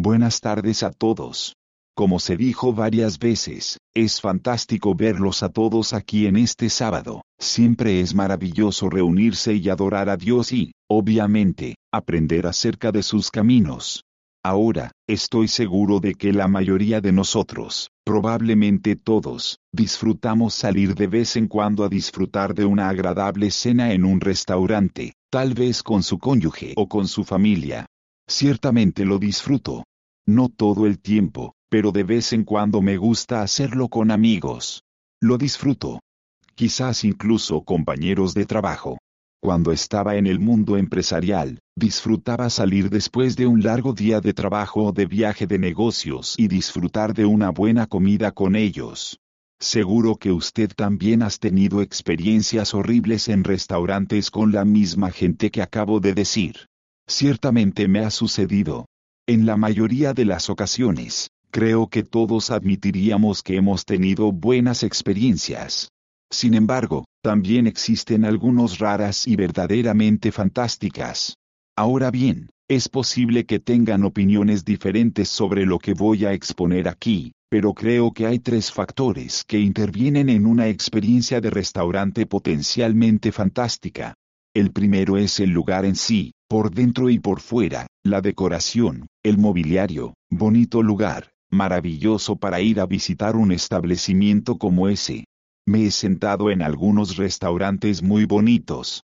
Buenas tardes a todos. Como se dijo varias veces, es fantástico verlos a todos aquí en este sábado. Siempre es maravilloso reunirse y adorar a Dios y, obviamente, aprender acerca de sus caminos. Ahora, estoy seguro de que la mayoría de nosotros, probablemente todos, disfrutamos salir de vez en cuando a disfrutar de una agradable cena en un restaurante, tal vez con su cónyuge o con su familia. Ciertamente lo disfruto. No todo el tiempo, pero de vez en cuando me gusta hacerlo con amigos. Lo disfruto. Quizás incluso compañeros de trabajo. Cuando estaba en el mundo empresarial, disfrutaba salir después de un largo día de trabajo o de viaje de negocios y disfrutar de una buena comida con ellos. Seguro que usted también ha tenido experiencias horribles en restaurantes con la misma gente que acabo de decir. Ciertamente me ha sucedido. En la mayoría de las ocasiones, creo que todos admitiríamos que hemos tenido buenas experiencias. Sin embargo, también existen algunas raras y verdaderamente fantásticas. Ahora bien, es posible que tengan opiniones diferentes sobre lo que voy a exponer aquí, pero creo que hay tres factores que intervienen en una experiencia de restaurante potencialmente fantástica. El primero es el lugar en sí, por dentro y por fuera, la decoración, el mobiliario, bonito lugar, maravilloso para ir a visitar un establecimiento como ese. Me he sentado en algunos restaurantes muy bonitos,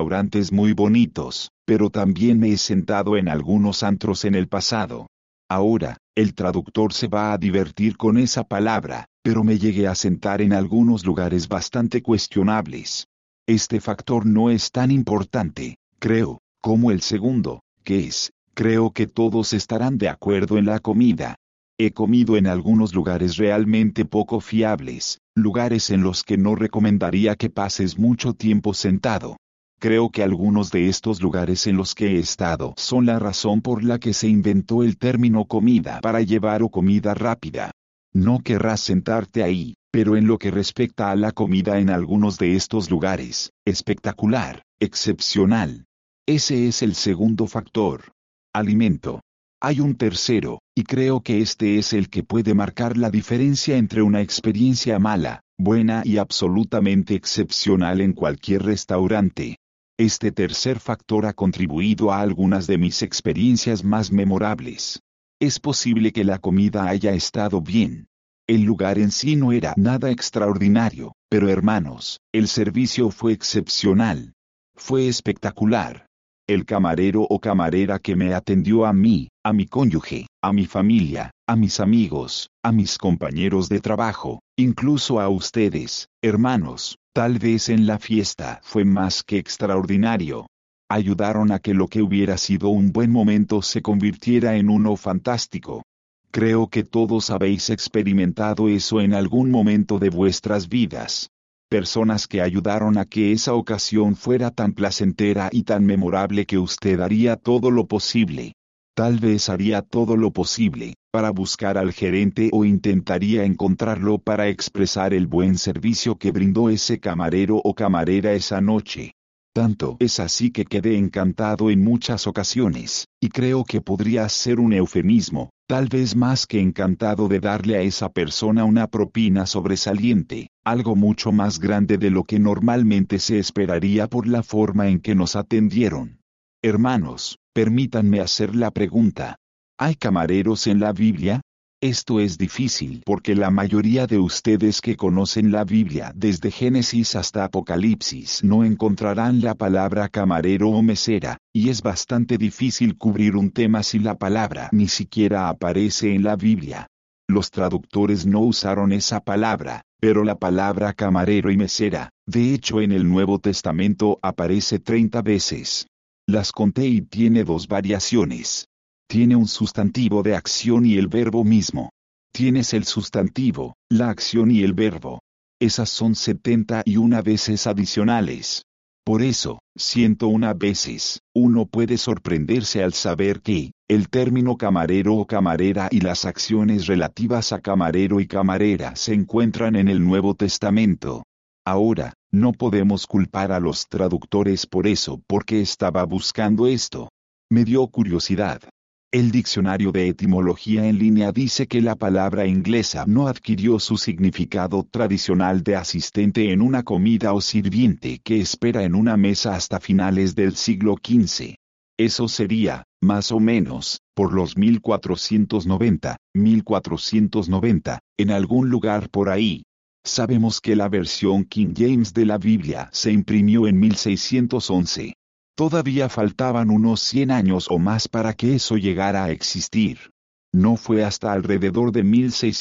pero también me he sentado en algunos antros en el pasado. Ahora, el traductor se va a divertir con esa palabra, pero me llegué a sentar en algunos lugares bastante cuestionables. Este factor no es tan importante, creo, como el segundo, que es, creo que todos estarán de acuerdo en la comida. He comido en algunos lugares realmente poco fiables, lugares en los que no recomendaría que pases mucho tiempo sentado. Creo que algunos de estos lugares en los que he estado son la razón por la que se inventó el término comida para llevar o comida rápida. No querrás sentarte ahí, pero en lo que respecta a la comida en algunos de estos lugares, espectacular, excepcional. Ese es el segundo factor. Alimento. Hay un tercero, y creo que este es el que puede marcar la diferencia entre una experiencia mala, buena y absolutamente excepcional en cualquier restaurante. Este tercer factor ha contribuido a algunas de mis experiencias más memorables. Es posible que la comida haya estado bien. El lugar en sí no era nada extraordinario, pero hermanos, el servicio fue excepcional. Fue espectacular. El camarero o camarera que me atendió a mí, a mi cónyuge, a mi familia, a mis amigos, a mis compañeros de trabajo, incluso a ustedes, hermanos, tal vez en la fiesta fue más que extraordinario. Ayudaron a que lo que hubiera sido un buen momento se convirtiera en uno fantástico. Creo que todos habéis experimentado eso en algún momento de vuestras vidas. Personas que ayudaron a que esa ocasión fuera tan placentera y tan memorable que usted haría todo lo posible. Tal vez haría todo lo posible, para buscar al gerente o intentaría encontrarlo para expresar el buen servicio que brindó ese camarero o camarera esa noche. Tanto es así que quedé encantado en muchas ocasiones, y creo que podría ser un eufemismo, tal vez más que encantado de darle a esa persona una propina sobresaliente, algo mucho más grande de lo que normalmente se esperaría por la forma en que nos atendieron. Hermanos, permítanme hacer la pregunta. ¿Hay camareros en la Biblia? Esto es difícil porque la mayoría de ustedes que conocen la Biblia desde Génesis hasta Apocalipsis no encontrarán la palabra camarero o mesera, y es bastante difícil cubrir un tema si la palabra ni siquiera aparece en la Biblia. Los traductores no usaron esa palabra, pero la palabra camarero y mesera, de hecho en el Nuevo Testamento aparece 30 veces. Las conté y tiene dos variaciones. Tiene un sustantivo de acción y el verbo mismo. Tienes el sustantivo, la acción y el verbo. Esas son 71 veces adicionales. Por eso, 101 veces, uno puede sorprenderse al saber que, el término camarero o camarera y las acciones relativas a camarero y camarera se encuentran en el Nuevo Testamento. Ahora, no podemos culpar a los traductores por eso porque estaba buscando esto. Me dio curiosidad. El diccionario de etimología en línea dice que la palabra inglesa no adquirió su significado tradicional de asistente en una comida o sirviente que espera en una mesa hasta finales del siglo XV. Eso sería, más o menos, por los 1490, en algún lugar por ahí. Sabemos que la versión King James de la Biblia se imprimió en 1611. Todavía faltaban unos 100 años o más para que eso llegara a existir. No fue hasta alrededor de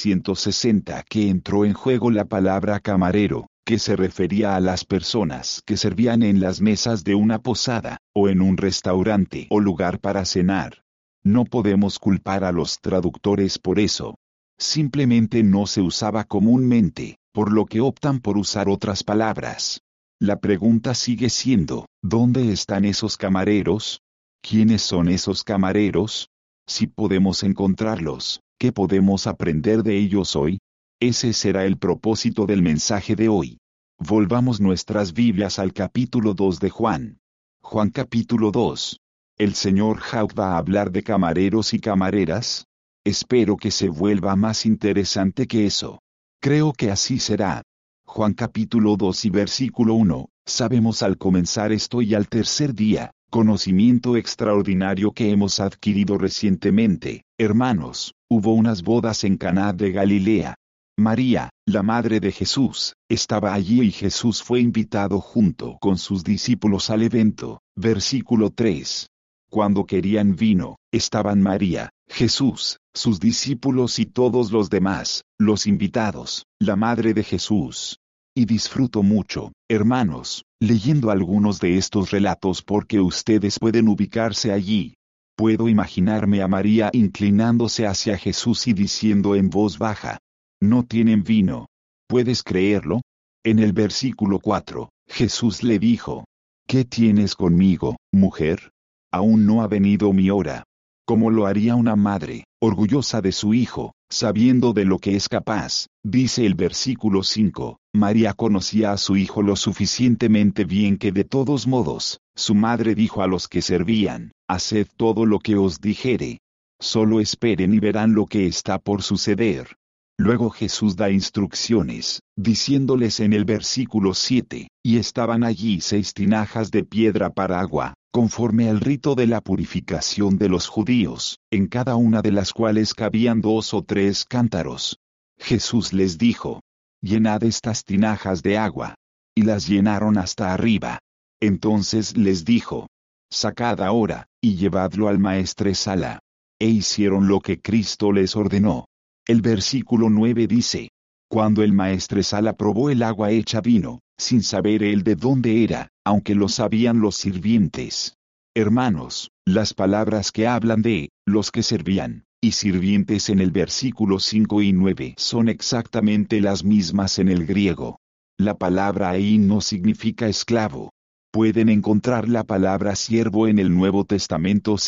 1660 que entró en juego la palabra camarero, que se refería a las personas que servían en las mesas de una posada, o en un restaurante o lugar para cenar. No podemos culpar a los traductores por eso. Simplemente no se usaba comúnmente, por lo que optan por usar otras palabras. La pregunta sigue siendo, ¿dónde están esos camareros? ¿Quiénes son esos camareros? Si podemos encontrarlos, ¿qué podemos aprender de ellos hoy? Ese será el propósito del mensaje de hoy. Volvamos nuestras Biblias al capítulo 2 de Juan. Juan capítulo 2. ¿El señor Hauck va a hablar de camareros y camareras? Espero que se vuelva más interesante que eso. Creo que así será. Juan capítulo 2 y versículo 1, sabemos al comenzar esto y al tercer día, conocimiento extraordinario que hemos adquirido recientemente, hermanos, hubo unas bodas en Caná de Galilea. María, la madre de Jesús, estaba allí y Jesús fue invitado junto con sus discípulos al evento. Versículo 3. Cuando querían vino, estaban María, Jesús, sus discípulos y todos los demás, los invitados, la madre de Jesús. Y disfruto mucho, hermanos, leyendo algunos de estos relatos porque ustedes pueden ubicarse allí. Puedo imaginarme a María inclinándose hacia Jesús y diciendo en voz baja: ¿no tienen vino? ¿Puedes creerlo? En el versículo 4, Jesús le dijo: ¿qué tienes conmigo, mujer? Aún no ha venido mi hora. Como lo haría una madre, orgullosa de su hijo, sabiendo de lo que es capaz, dice el versículo 5, María conocía a su hijo lo suficientemente bien que de todos modos, su madre dijo a los que servían: haced todo lo que os dijere. Solo esperen y verán lo que está por suceder. Luego Jesús da instrucciones, diciéndoles en el versículo 7, y estaban allí 6 tinajas de piedra para agua, conforme al rito de la purificación de los judíos, en cada una de las cuales cabían 2 o 3 cántaros. Jesús les dijo: llenad estas tinajas de agua. Y las llenaron hasta arriba. Entonces les dijo: sacad ahora, y llevadlo al maestresala. E hicieron lo que Cristo les ordenó. El versículo 9 dice: cuando el maestresala probó el agua hecha vino, sin saber él de dónde era, aunque lo sabían los sirvientes. Hermanos, las palabras que hablan de los que servían y sirvientes en el versículo 5 y 9 son exactamente las mismas en el griego. La palabra ahí no significa esclavo. Pueden encontrar la palabra siervo en el Nuevo Testamento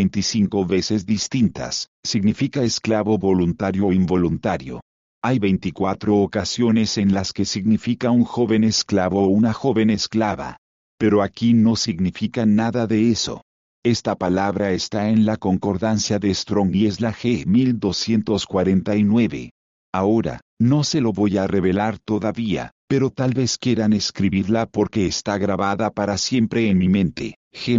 125 veces distintas, significa esclavo voluntario o involuntario. Hay 24 ocasiones en las que significa un joven esclavo o una joven esclava. Pero aquí no significa nada de eso. Esta palabra está en la concordancia de Strong y es la G1249. Ahora, no se lo voy a revelar todavía, pero tal vez quieran escribirla porque está grabada para siempre en mi mente.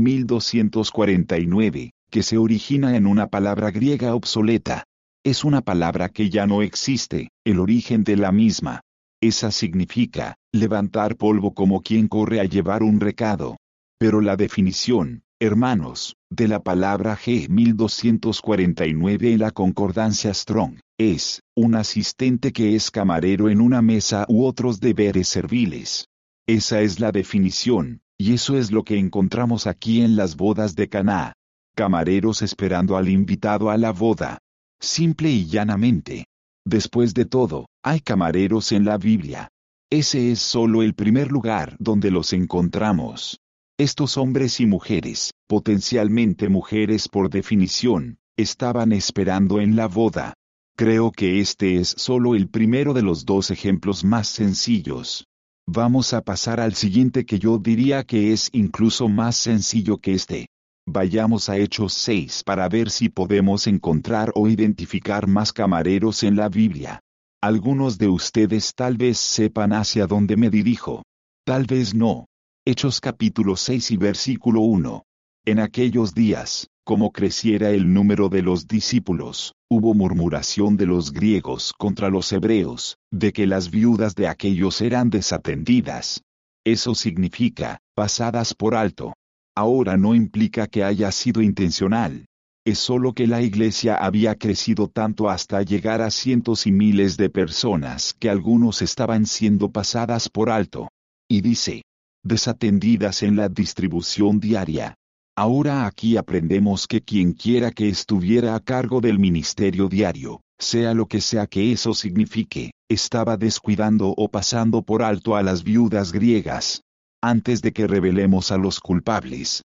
G1249, que se origina en una palabra griega obsoleta. Es una palabra que ya no existe, el origen de la misma. Esa significa levantar polvo como quien corre a llevar un recado. Pero la definición, hermanos, de la palabra G1249 en la concordancia Strong, es un asistente que es camarero en una mesa u otros deberes serviles. Esa es la definición, y eso es lo que encontramos aquí en las bodas de Caná. Camareros esperando al invitado a la boda. Simple y llanamente. Después de todo, hay camareros en la Biblia. Ese es solo el primer lugar donde los encontramos. Estos hombres y mujeres, potencialmente mujeres por definición, estaban esperando en la boda. Creo que este es solo el primero de los 2 ejemplos más sencillos. Vamos a pasar al siguiente que yo diría que es incluso más sencillo que este. Vayamos a Hechos 6 para ver si podemos encontrar o identificar más camareros en la Biblia. Algunos de ustedes tal vez sepan hacia dónde me dirijo. Tal vez no. Hechos capítulo 6 y versículo 1. En aquellos días, como creciera el número de los discípulos, hubo murmuración de los griegos contra los hebreos, de que las viudas de aquellos eran desatendidas. Eso significa, pasadas por alto. Ahora no implica que haya sido intencional. Es solo que la iglesia había crecido tanto hasta llegar a cientos y miles de personas que algunos estaban siendo pasadas por alto. Y dice, desatendidas en la distribución diaria. Ahora aquí aprendemos que quien quiera que estuviera a cargo del ministerio diario, sea lo que sea que eso signifique, estaba descuidando o pasando por alto a las viudas griegas. Antes de que revelemos a los culpables,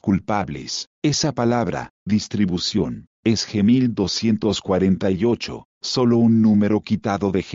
esa palabra, distribución, es G1248, solo un número quitado de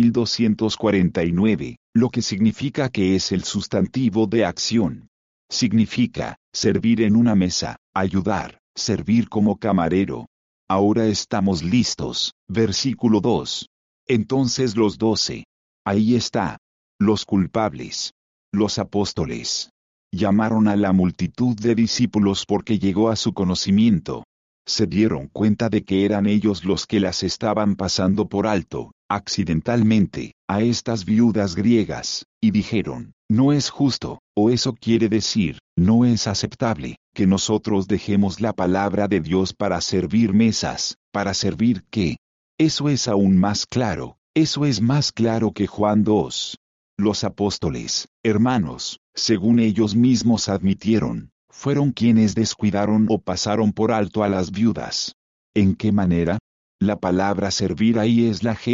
G1249, lo que significa que es el sustantivo de acción. Significa, servir en una mesa, ayudar, servir como camarero. Ahora estamos listos, versículo 2. Entonces los 12. Ahí está. Los culpables. Los apóstoles. Llamaron a la multitud de discípulos porque llegó a su conocimiento. Se dieron cuenta de que eran ellos los que las estaban pasando por alto, accidentalmente, a estas viudas griegas, y dijeron, no es justo, o eso quiere decir, no es aceptable, que nosotros dejemos la palabra de Dios para servir mesas. ¿Para servir qué? Eso es aún más claro, eso es más claro que Juan 2. Los apóstoles, hermanos, según ellos mismos admitieron, fueron quienes descuidaron o pasaron por alto a las viudas. ¿En qué manera? La palabra servir ahí es la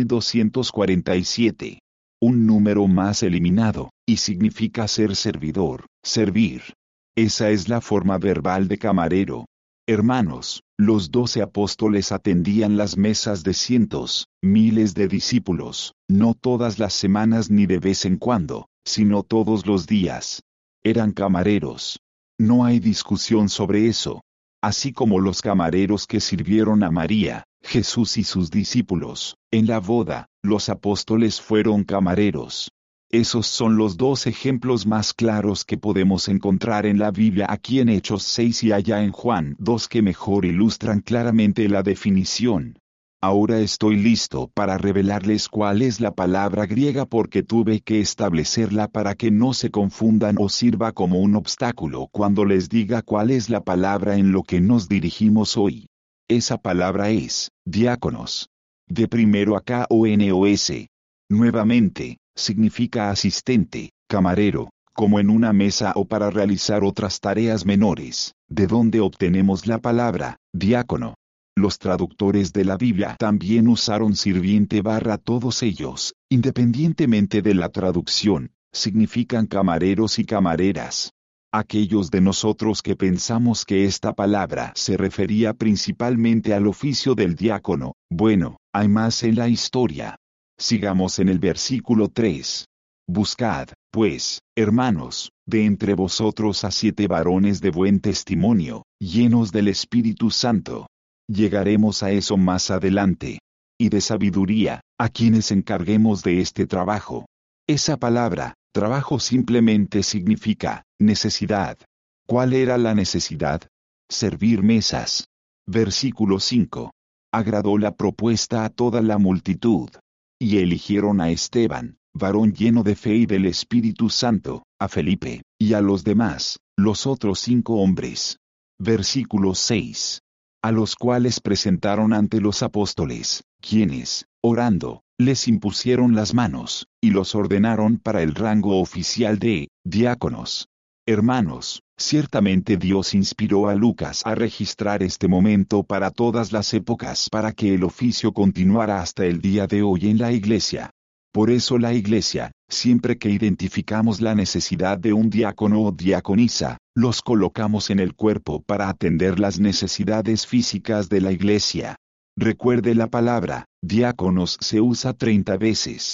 G1247. Un número más eliminado, y significa ser servidor, servir. Esa es la forma verbal de camarero. Hermanos, los 12 apóstoles atendían las mesas de cientos, miles de discípulos, no todas las semanas ni de vez en cuando, sino todos los días. Eran camareros. No hay discusión sobre eso. Así como los camareros que sirvieron a María, Jesús y sus discípulos, en la boda, los apóstoles fueron camareros. Esos son los 2 ejemplos más claros que podemos encontrar en la Biblia, aquí en Hechos 6 y allá en Juan 2, que mejor ilustran claramente la definición. Ahora estoy listo para revelarles cuál es la palabra griega porque tuve que establecerla para que no se confundan o sirva como un obstáculo cuando les diga cuál es la palabra en lo que nos dirigimos hoy. Esa palabra es, diáconos. De primero a KONOS. Nuevamente, significa asistente, camarero, como en una mesa o para realizar otras tareas menores, de donde obtenemos la palabra, diácono. Los traductores de la Biblia también usaron sirviente / todos ellos, independientemente de la traducción, significan camareros y camareras. Aquellos de nosotros que pensamos que esta palabra se refería principalmente al oficio del diácono, bueno, hay más en la historia. Sigamos en el versículo 3. Buscad, pues, hermanos, de entre vosotros a 7 varones de buen testimonio, llenos del Espíritu Santo. Llegaremos a eso más adelante. Y de sabiduría, a quienes encarguemos de este trabajo. Esa palabra, trabajo, simplemente significa necesidad. ¿Cuál era la necesidad? Servir mesas. Versículo 5. Agradó la propuesta a toda la multitud. Y eligieron a Esteban, varón lleno de fe y del Espíritu Santo, a Felipe, y a los demás, los otros 5 hombres. Versículo 6. A los cuales presentaron ante los apóstoles, quienes, orando, les impusieron las manos, y los ordenaron para el rango oficial de diáconos. Hermanos, ciertamente Dios inspiró a Lucas a registrar este momento para todas las épocas para que el oficio continuara hasta el día de hoy en la iglesia. Por eso la iglesia, siempre que identificamos la necesidad de un diácono o diaconisa, los colocamos en el cuerpo para atender las necesidades físicas de la iglesia. Recuerde, la palabra diáconos se usa 30 veces.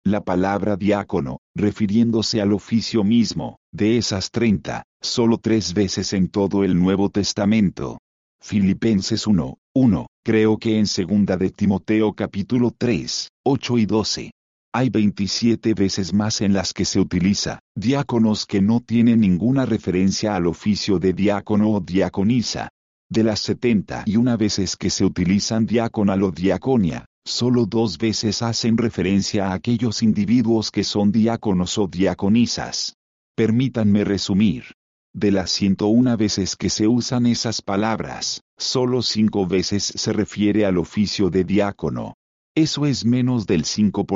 La palabra diácono, refiriéndose al oficio mismo, de esas 30, solo 3 veces en todo el Nuevo Testamento. Filipenses 1:1, creo que en 2 de Timoteo capítulo 3, 8 y 12. Hay 27 veces más en las que se utiliza diáconos que no tienen ninguna referencia al oficio de diácono o diaconisa. De las 71 veces que se utilizan diáconal o diaconia, solo 2 veces hacen referencia a aquellos individuos que son diáconos o diaconisas. Permítanme resumir. De las 101 veces que se usan esas palabras, solo 5 veces se refiere al oficio de diácono. Eso es menos del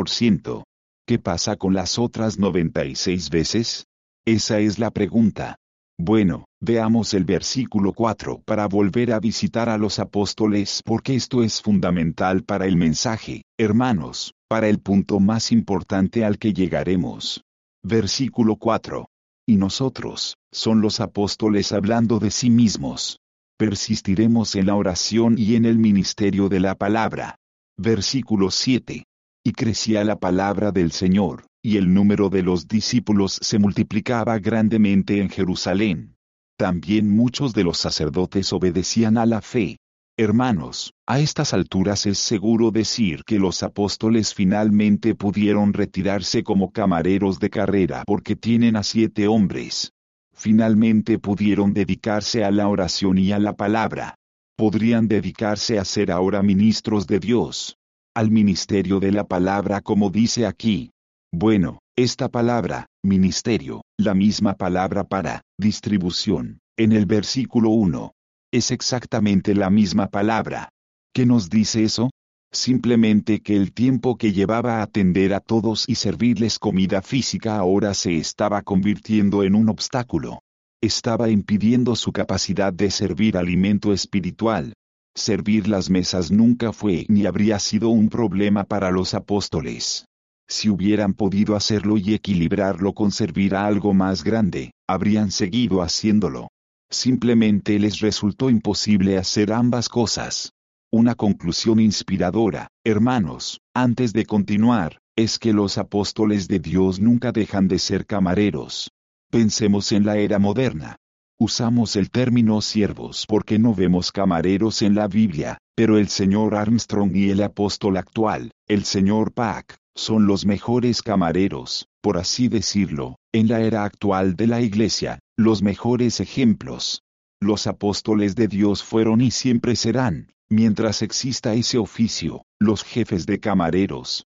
5%. ¿Qué pasa con las otras 96 veces? Esa es la pregunta. Bueno, veamos el versículo 4 para volver a visitar a los apóstoles porque esto es fundamental para el mensaje, hermanos, para el punto más importante al que llegaremos. Versículo 4. Y nosotros, son los apóstoles hablando de sí mismos. Persistiremos en la oración y en el ministerio de la palabra. Versículo 7. Y crecía la palabra del Señor, y el número de los discípulos se multiplicaba grandemente en Jerusalén. También muchos de los sacerdotes obedecían a la fe. Hermanos, a estas alturas es seguro decir que los apóstoles finalmente pudieron retirarse como camareros de carrera porque tienen a 7 hombres. Finalmente pudieron dedicarse a la oración y a la palabra. Podrían dedicarse a ser ahora ministros de Dios. Al ministerio de la palabra como dice aquí. Bueno, esta palabra, ministerio, la misma palabra para distribución, en el versículo 1. Es exactamente la misma palabra. ¿Qué nos dice eso? Simplemente que el tiempo que llevaba a atender a todos y servirles comida física ahora se estaba convirtiendo en un obstáculo. Estaba impidiendo su capacidad de servir alimento espiritual. Servir las mesas nunca fue ni habría sido un problema para los apóstoles. Si hubieran podido hacerlo y equilibrarlo con servir a algo más grande, habrían seguido haciéndolo. Simplemente les resultó imposible hacer ambas cosas. Una conclusión inspiradora, hermanos, antes de continuar, es que los apóstoles de Dios nunca dejan de ser camareros. Pensemos en la era moderna. Usamos el término siervos porque no vemos camareros en la Biblia, pero el señor Armstrong y el apóstol actual, el señor Pack, son los mejores camareros, por así decirlo, en la era actual de la Iglesia, los mejores ejemplos. Los apóstoles de Dios fueron y siempre serán, mientras exista ese oficio, los jefes de camareros,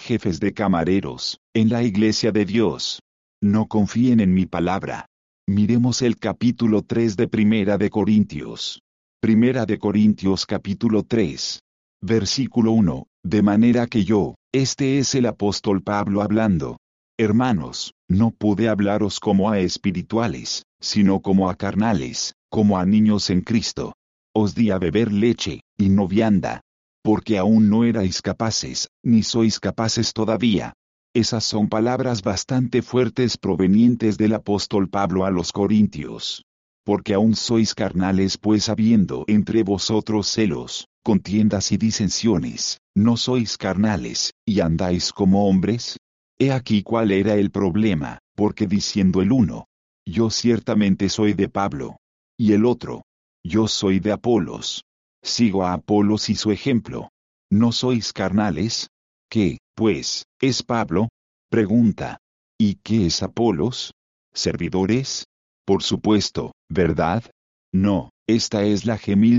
en la Iglesia de Dios. No confíen en mi palabra. Miremos el capítulo 3 de Primera de Corintios. Primera de Corintios capítulo 3. Versículo 1, de manera que yo, este es el apóstol Pablo hablando. Hermanos, no pude hablaros como a espirituales, sino como a carnales, como a niños en Cristo. Os di a beber leche, y no vianda. Porque aún no erais capaces, ni sois capaces todavía. Esas son palabras bastante fuertes provenientes del apóstol Pablo a los Corintios. Porque aún sois carnales pues habiendo entre vosotros celos, contiendas y disensiones, ¿no sois carnales, y andáis como hombres? He aquí cuál era el problema, porque diciendo el uno, yo ciertamente soy de Pablo, y el otro, yo soy de Apolos. Sigo a Apolos y su ejemplo. ¿No sois carnales? ¿Qué, pues, es Pablo? Pregunta. ¿Y qué es Apolos? ¿Servidores? Por supuesto, ¿verdad? No, esta es la G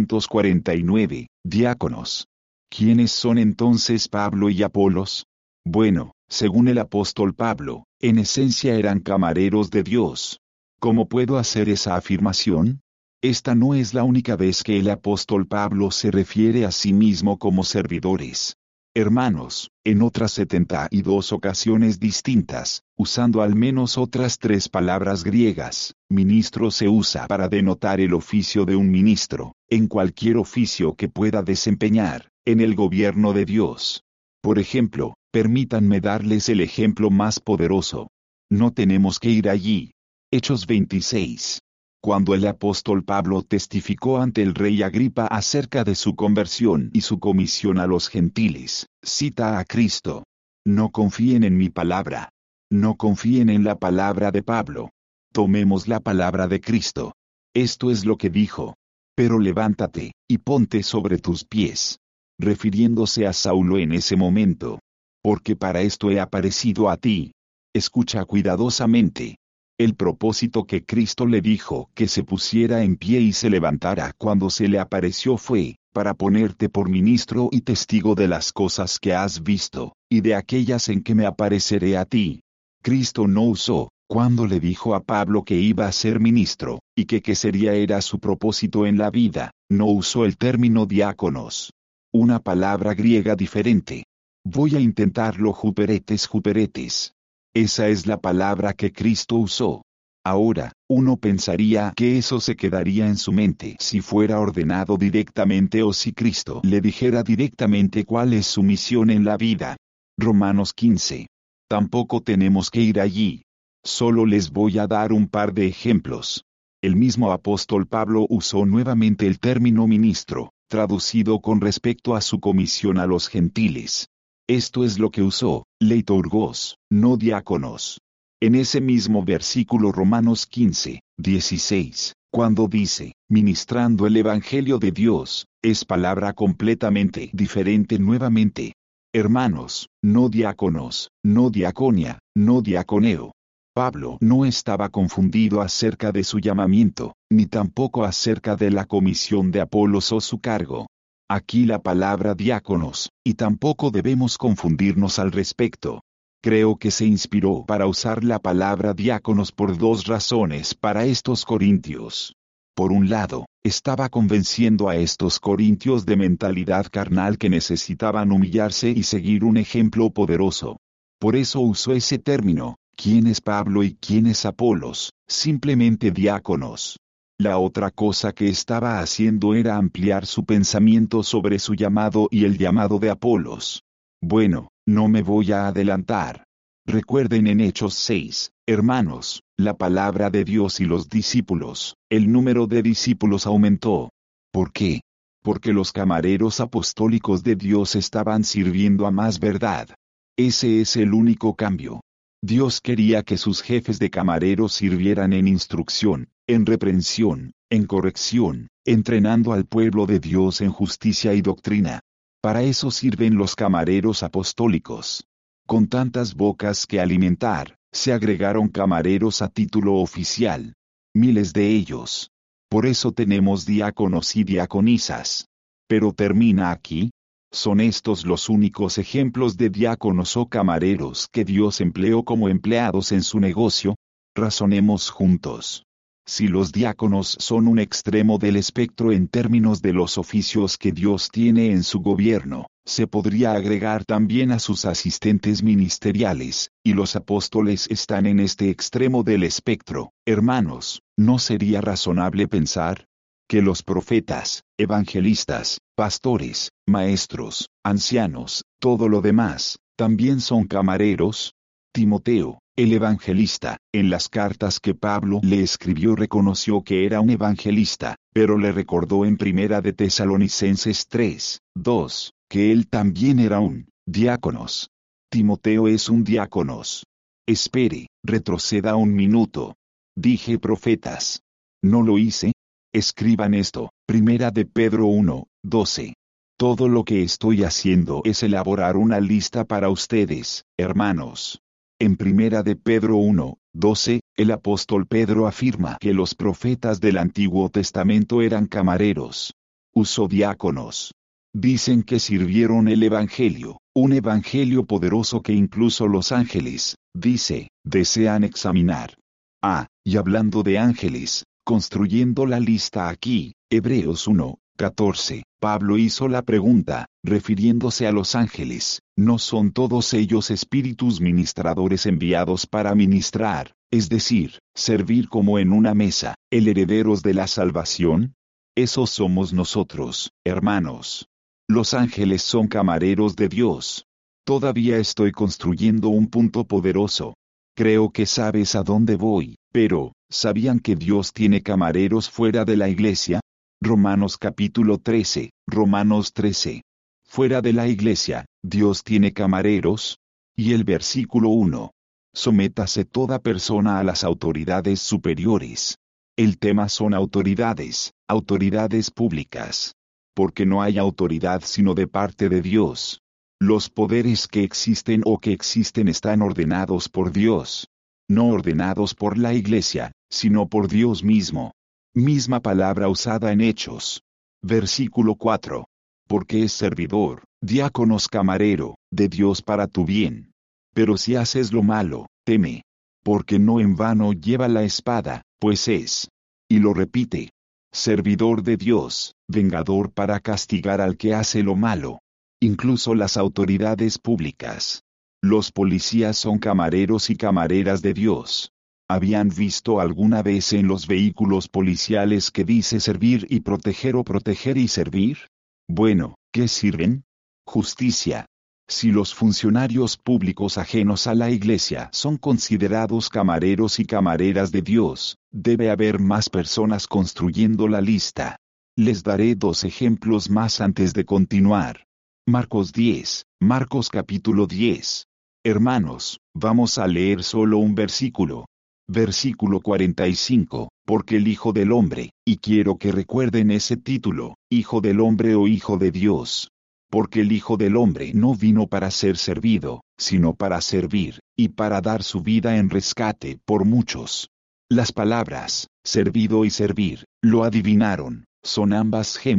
1249, diáconos. ¿Quiénes son entonces Pablo y Apolos? Bueno, según el apóstol Pablo, en esencia eran camareros de Dios. ¿Cómo puedo hacer esa afirmación? Esta no es la única vez que el apóstol Pablo se refiere a sí mismo como servidores. Hermanos, en otras 72 ocasiones distintas, usando al menos otras 3 palabras griegas, ministro se usa para denotar el oficio de un ministro, en cualquier oficio que pueda desempeñar, en el gobierno de Dios. Por ejemplo, permítanme darles el ejemplo más poderoso. No tenemos que ir allí. Hechos 26. Cuando el apóstol Pablo testificó ante el rey Agripa acerca de su conversión y su comisión a los gentiles, cita a Cristo. No confíen en mi palabra. No confíen en la palabra de Pablo. Tomemos la palabra de Cristo. Esto es lo que dijo. Pero levántate, y ponte sobre tus pies. Refiriéndose a Saulo en ese momento. Porque para esto he aparecido a ti. Escucha cuidadosamente. El propósito que Cristo le dijo que se pusiera en pie y se levantara cuando se le apareció fue, para ponerte por ministro y testigo de las cosas que has visto, y de aquellas en que me apareceré a ti. Cristo no usó, cuando le dijo a Pablo que iba a ser ministro, y que sería era su propósito en la vida, no usó el término diáconos. Una palabra griega diferente. Voy a intentarlo juperetes. Esa es la palabra que Cristo usó. Ahora, uno pensaría que eso se quedaría en su mente si fuera ordenado directamente o si Cristo le dijera directamente cuál es su misión en la vida. Romanos 15. Tampoco tenemos que ir allí. Solo les voy a dar un par de ejemplos. El mismo apóstol Pablo usó nuevamente el término ministro, traducido con respecto a su comisión a los gentiles. Esto es lo que usó, leitorgos, no diáconos. En ese mismo versículo Romanos 15, 16, cuando dice, ministrando el Evangelio de Dios, es palabra completamente diferente nuevamente. Hermanos, no diáconos, no diaconia, no diaconeo. Pablo no estaba confundido acerca de su llamamiento, ni tampoco acerca de la comisión de Apolos o su cargo. Aquí la palabra diáconos, y tampoco debemos confundirnos al respecto. Creo que se inspiró para usar la palabra diáconos por dos razones para estos corintios. Por un lado, estaba convenciendo a estos corintios de mentalidad carnal que necesitaban humillarse y seguir un ejemplo poderoso. Por eso usó ese término, ¿quién es Pablo y quién es Apolos? Simplemente diáconos. La otra cosa que estaba haciendo era ampliar su pensamiento sobre su llamado y el llamado de Apolos. Bueno, no me voy a adelantar. Recuerden en Hechos 6, hermanos, la palabra de Dios y los discípulos, el número de discípulos aumentó. ¿Por qué? Porque los camareros apostólicos de Dios estaban sirviendo a más verdad. Ese es el único cambio. Dios quería que sus jefes de camareros sirvieran en instrucción, en reprensión, en corrección, entrenando al pueblo de Dios en justicia y doctrina. Para eso sirven los camareros apostólicos. Con tantas bocas que alimentar, se agregaron camareros a título oficial. Miles de ellos. Por eso tenemos diáconos y diaconisas. Pero termina aquí. ¿Son estos los únicos ejemplos de diáconos o camareros que Dios empleó como empleados en su negocio? Razonemos juntos. Si los diáconos son un extremo del espectro en términos de los oficios que Dios tiene en su gobierno, se podría agregar también a sus asistentes ministeriales, y los apóstoles están en este extremo del espectro. Hermanos, ¿no sería razonable pensar que los profetas, evangelistas, pastores, maestros, ancianos, todo lo demás, también son camareros? Timoteo, el evangelista, en las cartas que Pablo le escribió reconoció que era un evangelista, pero le recordó en Primera de Tesalonicenses 3, 2, que él también era un diáconos. Timoteo es un diáconos. Espere, retroceda un minuto. Dije profetas. ¿No lo hice? Escriban esto, Primera de Pedro 1, 12. Todo lo que estoy haciendo es elaborar una lista para ustedes, hermanos. En Primera de Pedro 1, 12, el apóstol Pedro afirma que los profetas del Antiguo Testamento eran camareros. Usó diáconos. Dicen que sirvieron el Evangelio, un Evangelio poderoso que incluso los ángeles, dice, desean examinar. Y hablando de ángeles, construyendo la lista aquí, Hebreos 1, 14, Pablo hizo la pregunta, refiriéndose a los ángeles, ¿no son todos ellos espíritus ministradores enviados para ministrar, es decir, servir como en una mesa, el herederos de la salvación? Esos somos nosotros, hermanos. Los ángeles son camareros de Dios. Todavía estoy construyendo un punto poderoso. Creo que sabes a dónde voy, pero, ¿sabían que Dios tiene camareros fuera de la iglesia? Romanos capítulo 13, Romanos 13. Fuera de la iglesia, ¿Dios tiene camareros? Y el versículo 1. Sométase toda persona a las autoridades superiores. El tema son autoridades públicas. Porque no hay autoridad sino de parte de Dios. Los poderes que existen están ordenados por Dios. No ordenados por la iglesia, sino por Dios mismo. Misma palabra usada en Hechos. Versículo 4. Porque es servidor, diáconos camarero, de Dios para tu bien. Pero si haces lo malo, teme. Porque no en vano lleva la espada, pues es. Y lo repite. Servidor de Dios, vengador para castigar al que hace lo malo. Incluso las autoridades públicas. Los policías son camareros y camareras de Dios. ¿Habían visto alguna vez en los vehículos policiales que dice servir y proteger o proteger y servir? Bueno, ¿qué sirven? Justicia. Si los funcionarios públicos ajenos a la iglesia son considerados camareros y camareras de Dios, debe haber más personas construyendo la lista. Les daré 2 ejemplos más antes de continuar. Marcos capítulo 10. Hermanos, vamos a leer solo un versículo. Versículo 45, porque el Hijo del Hombre, y quiero que recuerden ese título, Hijo del Hombre o Hijo de Dios. Porque el Hijo del Hombre no vino para ser servido, sino para servir, y para dar su vida en rescate por muchos. Las palabras, servido y servir, lo adivinaron, son ambas G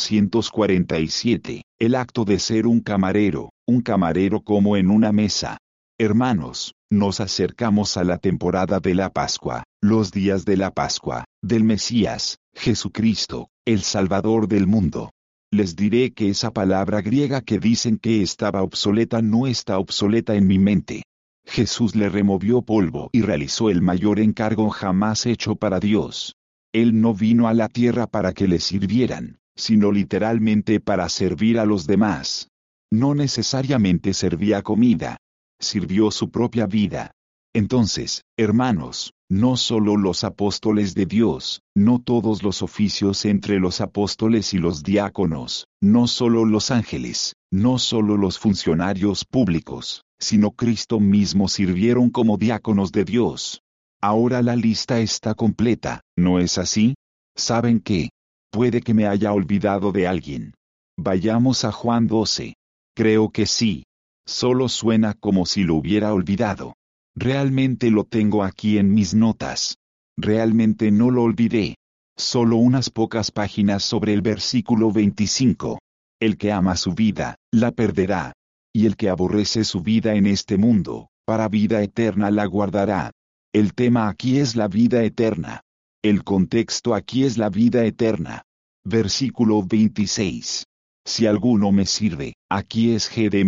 1247, el acto de ser un camarero como en una mesa. Hermanos, nos acercamos a la temporada de la Pascua, los días de la Pascua, del Mesías, Jesucristo, el Salvador del mundo. Les diré que esa palabra griega que dicen que estaba obsoleta no está obsoleta en mi mente. Jesús le removió polvo y realizó el mayor encargo jamás hecho para Dios. Él no vino a la tierra para que le sirvieran, sino literalmente para servir a los demás. No necesariamente servía comida. Sirvió su propia vida. Entonces, hermanos, no solo los apóstoles de Dios, no todos los oficios entre los apóstoles y los diáconos, no solo los ángeles, no solo los funcionarios públicos, sino Cristo mismo sirvieron como diáconos de Dios. Ahora la lista está completa, ¿no es así? ¿Saben qué? Puede que me haya olvidado de alguien. Vayamos a Juan 12. Creo que sí. Solo suena como si lo hubiera olvidado. Realmente lo tengo aquí en mis notas. Realmente no lo olvidé. Solo unas pocas páginas sobre el versículo 25. El que ama su vida, la perderá. Y el que aborrece su vida en este mundo, para vida eterna la guardará. El tema aquí es la vida eterna. El contexto aquí es la vida eterna. Versículo 26. Si alguno me sirve, aquí es G de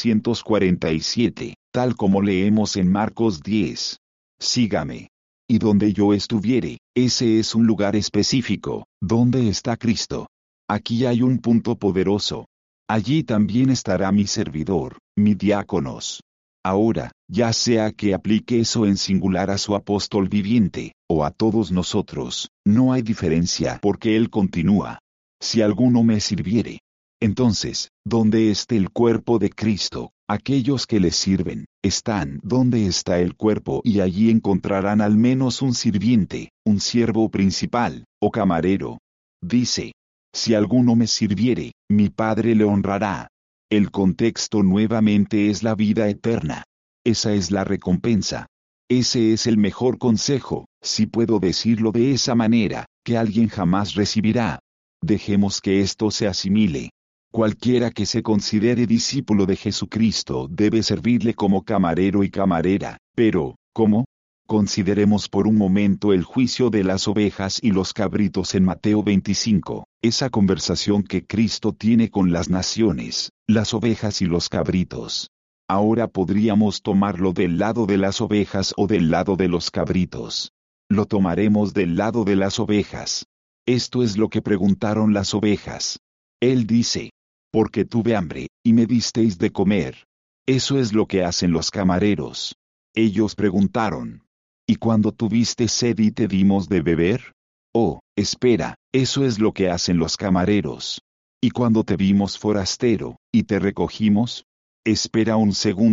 1247, tal como leemos en Marcos 10. Sígame. Y donde yo estuviere, ese es un lugar específico, donde está Cristo. Aquí hay un punto poderoso. Allí también estará mi servidor, mi diáconos. Ahora, ya sea que aplique eso en singular a su apóstol viviente, o a todos nosotros, no hay diferencia porque él continúa. Si alguno me sirviere. Entonces, donde esté el cuerpo de Cristo, aquellos que le sirven, están donde está el cuerpo y allí encontrarán al menos un sirviente, un siervo principal, o camarero. Dice, si alguno me sirviere, mi Padre le honrará. El contexto nuevamente es la vida eterna. Esa es la recompensa. Ese es el mejor consejo, si puedo decirlo de esa manera, que alguien jamás recibirá. Dejemos que esto se asimile. Cualquiera que se considere discípulo de Jesucristo debe servirle como camarero y camarera, pero, ¿cómo? Consideremos por un momento el juicio de las ovejas y los cabritos en Mateo 25, esa conversación que Cristo tiene con las naciones, las ovejas y los cabritos. Ahora podríamos tomarlo del lado de las ovejas o del lado de los cabritos. Lo tomaremos del lado de las ovejas. Esto es lo que preguntaron las ovejas. Él dice, porque tuve hambre, y me disteis de comer. Eso es lo que hacen los camareros. Ellos preguntaron, ¿y cuando tuviste sed y te dimos de beber? Oh, espera, eso es lo que hacen los camareros. ¿Y cuando te vimos forastero, y te recogimos? Espera un segundo,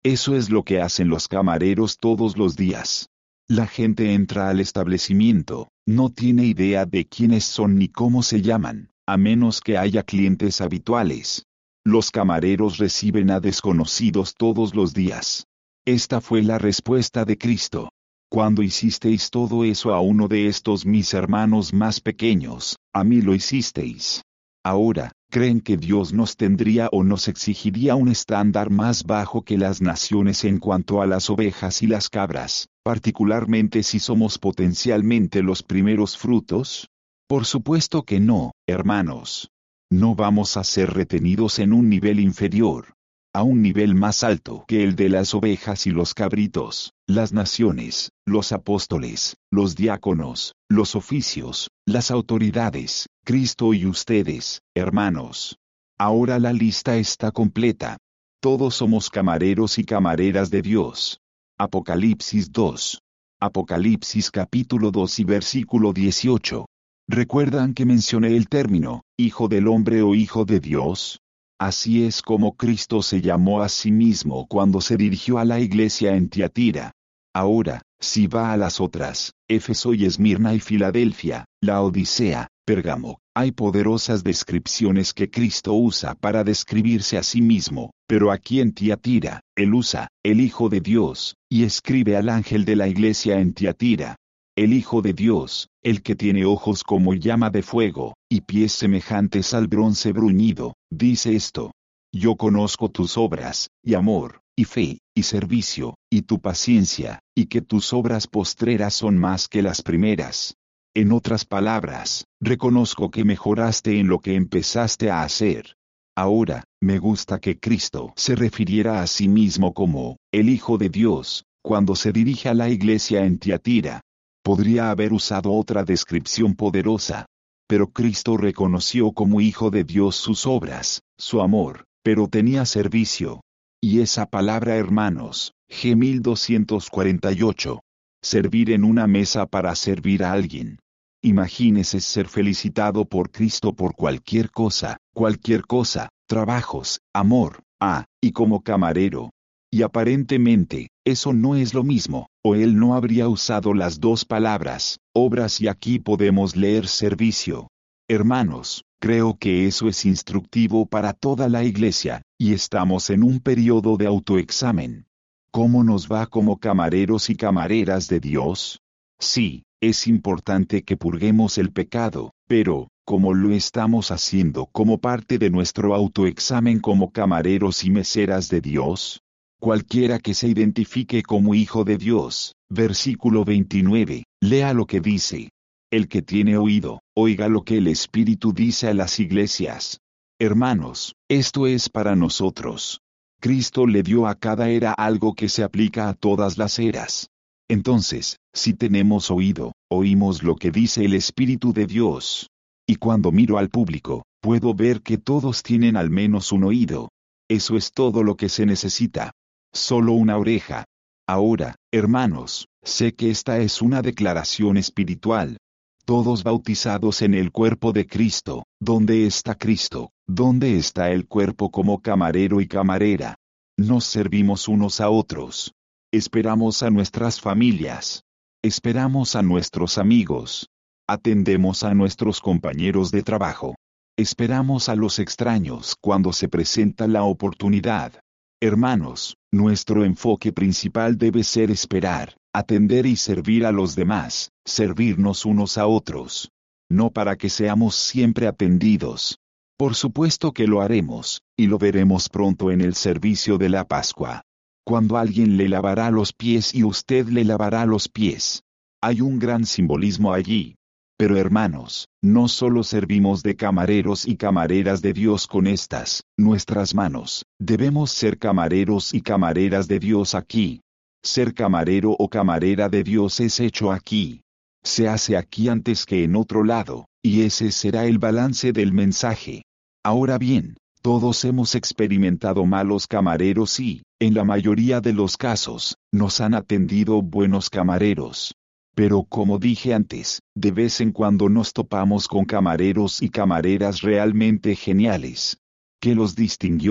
Eso es lo que hacen los camareros todos los días. La gente entra al establecimiento, no tiene idea de quiénes son ni cómo se llaman, a menos que haya clientes habituales. Los camareros reciben a desconocidos todos los días. Esta fue la respuesta de Cristo. Cuando hicisteis todo eso a uno de estos mis hermanos más pequeños, a mí lo hicisteis. Ahora, ¿creen que Dios nos tendría o nos exigiría un estándar más bajo que las naciones en cuanto a las ovejas y las cabras, particularmente si somos potencialmente los primeros frutos? Por supuesto que no, hermanos. No vamos a ser retenidos en un nivel inferior, a un nivel más alto que el de las ovejas y los cabritos, las naciones, los apóstoles, los diáconos, los oficios, las autoridades, Cristo y ustedes, hermanos. Ahora la lista está completa. Todos somos camareros y camareras de Dios. Apocalipsis 2. Apocalipsis capítulo 2 y versículo 18. ¿Recuerdan que mencioné el término, Hijo del Hombre o Hijo de Dios? Así es como Cristo se llamó a sí mismo cuando se dirigió a la iglesia en Tiatira. Ahora, si va a las otras, Éfeso y Esmirna y Filadelfia, la Odisea, Pérgamo, hay poderosas descripciones que Cristo usa para describirse a sí mismo, pero aquí en Tiatira, Él usa, el Hijo de Dios, y escribe al ángel de la iglesia en Tiatira. El Hijo de Dios, el que tiene ojos como llama de fuego, y pies semejantes al bronce bruñido, dice esto. Yo conozco tus obras, y amor, y fe, y servicio, y tu paciencia, y que tus obras postreras son más que las primeras. En otras palabras, reconozco que mejoraste en lo que empezaste a hacer. Ahora, me gusta que Cristo se refiriera a sí mismo como, el Hijo de Dios, cuando se dirige a la iglesia en Tiatira. Podría haber usado otra descripción poderosa. Pero Cristo reconoció como Hijo de Dios sus obras, su amor, pero tenía servicio. Y esa palabra, hermanos, G 1248. Servir en una mesa para servir a alguien. Imagínese ser felicitado por Cristo por cualquier cosa, trabajos, amor, y como camarero. Y aparentemente, eso no es lo mismo, o él no habría usado las dos palabras, obras, y aquí podemos leer servicio. Hermanos, creo que eso es instructivo para toda la iglesia, y estamos en un periodo de autoexamen. ¿Cómo nos va como camareros y camareras de Dios? Sí, es importante que purguemos el pecado, pero, ¿cómo lo estamos haciendo como parte de nuestro autoexamen como camareros y meseras de Dios? Cualquiera que se identifique como hijo de Dios, versículo 29, lea lo que dice. El que tiene oído, oiga lo que el Espíritu dice a las iglesias. Hermanos, esto es para nosotros. Cristo le dio a cada era algo que se aplica a todas las eras. Entonces, si tenemos oído, oímos lo que dice el Espíritu de Dios. Y cuando miro al público, puedo ver que todos tienen al menos un oído. Eso es todo lo que se necesita. Solo una oreja. Ahora, hermanos, sé que esta es una declaración espiritual. Todos bautizados en el cuerpo de Cristo. ¿Dónde está Cristo? ¿Dónde está el cuerpo como camarero y camarera? Nos servimos unos a otros. Esperamos a nuestras familias. Esperamos a nuestros amigos. Atendemos a nuestros compañeros de trabajo. Esperamos a los extraños cuando se presenta la oportunidad. Hermanos, nuestro enfoque principal debe ser esperar, atender y servir a los demás, servirnos unos a otros. No para que seamos siempre atendidos. Por supuesto que lo haremos, y lo veremos pronto en el servicio de la Pascua. Cuando alguien le lavará los pies y usted le lavará los pies. Hay un gran simbolismo allí. Pero hermanos, no solo servimos de camareros y camareras de Dios con nuestras manos, debemos ser camareros y camareras de Dios aquí. Ser camarero o camarera de Dios es hecho aquí. Se hace aquí antes que en otro lado, y ese será el balance del mensaje. Ahora bien, todos hemos experimentado malos camareros y, en la mayoría de los casos, nos han atendido buenos camareros. Pero como dije antes, de vez en cuando nos topamos con camareros y camareras realmente geniales. ¿Qué los distinguió?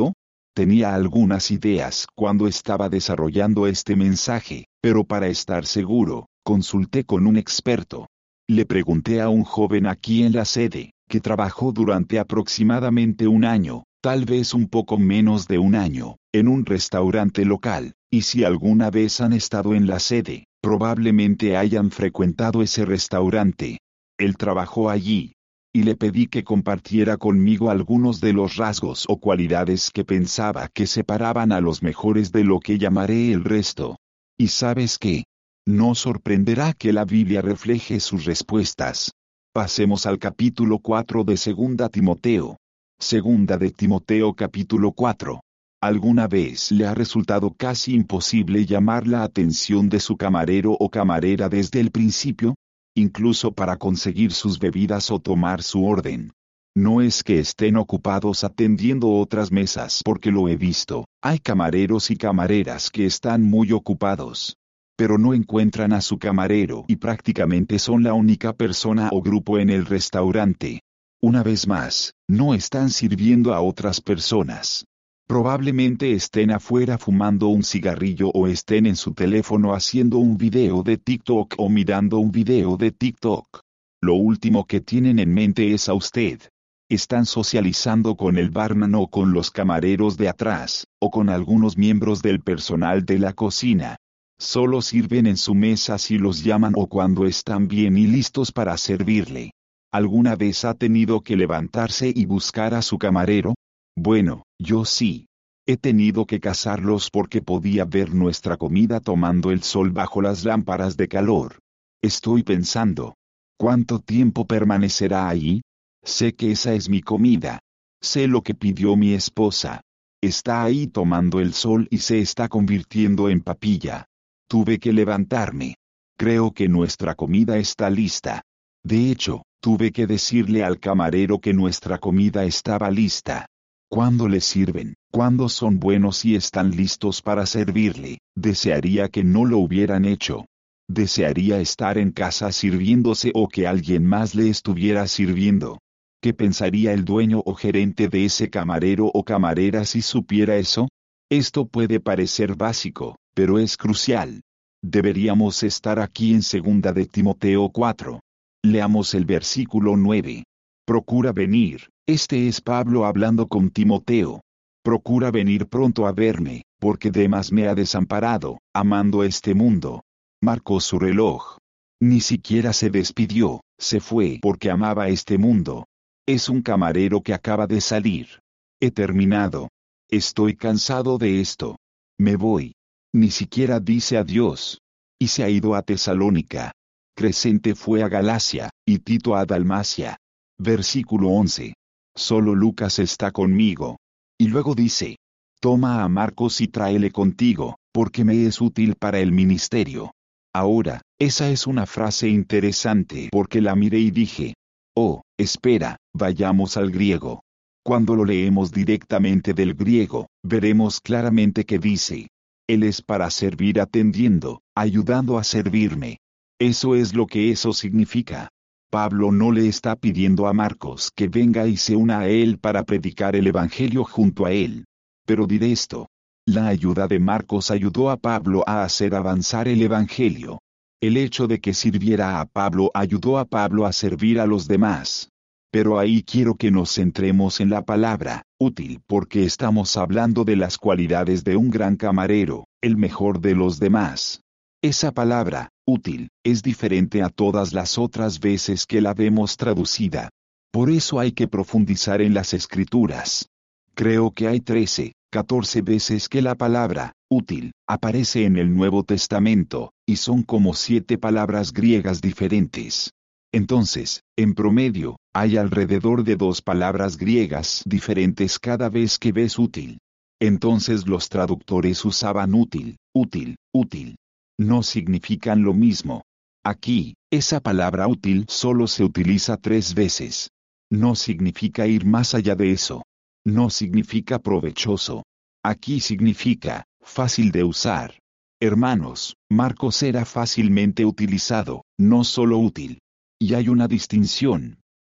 Tenía algunas ideas cuando estaba desarrollando este mensaje, pero para estar seguro, consulté con un experto. Le pregunté a un joven aquí en la sede, que trabajó durante aproximadamente un año, tal vez un poco menos de un año, en un restaurante local, y si alguna vez han estado en la sede, probablemente hayan frecuentado ese restaurante. Él trabajó allí. Y le pedí que compartiera conmigo algunos de los rasgos o cualidades que pensaba que separaban a los mejores de lo que llamaré el resto. ¿Y sabes qué? No sorprenderá que la Biblia refleje sus respuestas. Pasemos al capítulo 4 de 2 Timoteo. Segunda de Timoteo capítulo 4. ¿Alguna vez le ha resultado casi imposible llamar la atención de su camarero o camarera desde el principio? Incluso para conseguir sus bebidas o tomar su orden. No es que estén ocupados atendiendo otras mesas porque lo he visto, hay camareros y camareras que están muy ocupados. Pero no encuentran a su camarero y prácticamente son la única persona o grupo en el restaurante. Una vez más, no están sirviendo a otras personas. Probablemente estén afuera fumando un cigarrillo o estén en su teléfono haciendo un video de TikTok o mirando un video de TikTok. Lo último que tienen en mente es a usted. Están socializando con el barman o con los camareros de atrás, o con algunos miembros del personal de la cocina. Solo sirven en su mesa si los llaman o cuando están bien y listos para servirle. ¿Alguna vez ha tenido que levantarse y buscar a su camarero? Bueno, yo sí. He tenido que cazarlos porque podía ver nuestra comida tomando el sol bajo las lámparas de calor. Estoy pensando, ¿cuánto tiempo permanecerá ahí? Sé que esa es mi comida. Sé lo que pidió mi esposa. Está ahí tomando el sol y se está convirtiendo en papilla. Tuve que levantarme. Creo que nuestra comida está lista. De hecho, tuve que decirle al camarero que nuestra comida estaba lista. Cuando le sirven, cuando son buenos y están listos para servirle, desearía que no lo hubieran hecho. Desearía estar en casa sirviéndose o que alguien más le estuviera sirviendo. ¿Qué pensaría el dueño o gerente de ese camarero o camarera si supiera eso? Esto puede parecer básico, pero es crucial. Deberíamos estar aquí en 2 de Timoteo 4. Leamos el versículo 9. Procura venir. Este es Pablo hablando con Timoteo. Procura venir pronto a verme, porque Demas me ha desamparado, amando este mundo. Marcó su reloj. Ni siquiera se despidió, se fue porque amaba este mundo. Es un camarero que acaba de salir. He terminado. Estoy cansado de esto. Me voy. Ni siquiera dice adiós. Y se ha ido a Tesalónica. Crescente fue a Galacia, y Tito a Dalmacia. Versículo 11. Solo Lucas está conmigo. Y luego dice, toma a Marcos y tráele contigo, porque me es útil para el ministerio. Ahora, esa es una frase interesante porque la miré y dije, oh, espera, vayamos al griego. Cuando lo leemos directamente del griego, veremos claramente que dice, Él es para servir atendiendo, ayudando a servirme. Eso es lo que eso significa. Pablo no le está pidiendo a Marcos que venga y se una a él para predicar el Evangelio junto a él. Pero diré esto. La ayuda de Marcos ayudó a Pablo a hacer avanzar el Evangelio. El hecho de que sirviera a Pablo ayudó a Pablo a servir a los demás. Pero ahí quiero que nos centremos en la palabra, útil, porque estamos hablando de las cualidades de un gran camarero, el mejor de los demás. Esa palabra, útil, es diferente a todas las otras veces que la vemos traducida. Por eso hay que profundizar en las Escrituras. Creo que hay 13, 14 veces que la palabra, útil, aparece en el Nuevo Testamento, y son como 7 palabras griegas diferentes. Entonces, en promedio, hay alrededor de 2 palabras griegas diferentes cada vez que ves útil. Entonces los traductores usaban útil, útil, útil. No significan lo mismo. Aquí, esa palabra útil solo se utiliza 3 veces. No significa ir más allá de eso. No significa provechoso. Aquí significa, fácil de usar. Hermanos, Marcos era fácilmente utilizado, no solo útil. Y hay una distinción.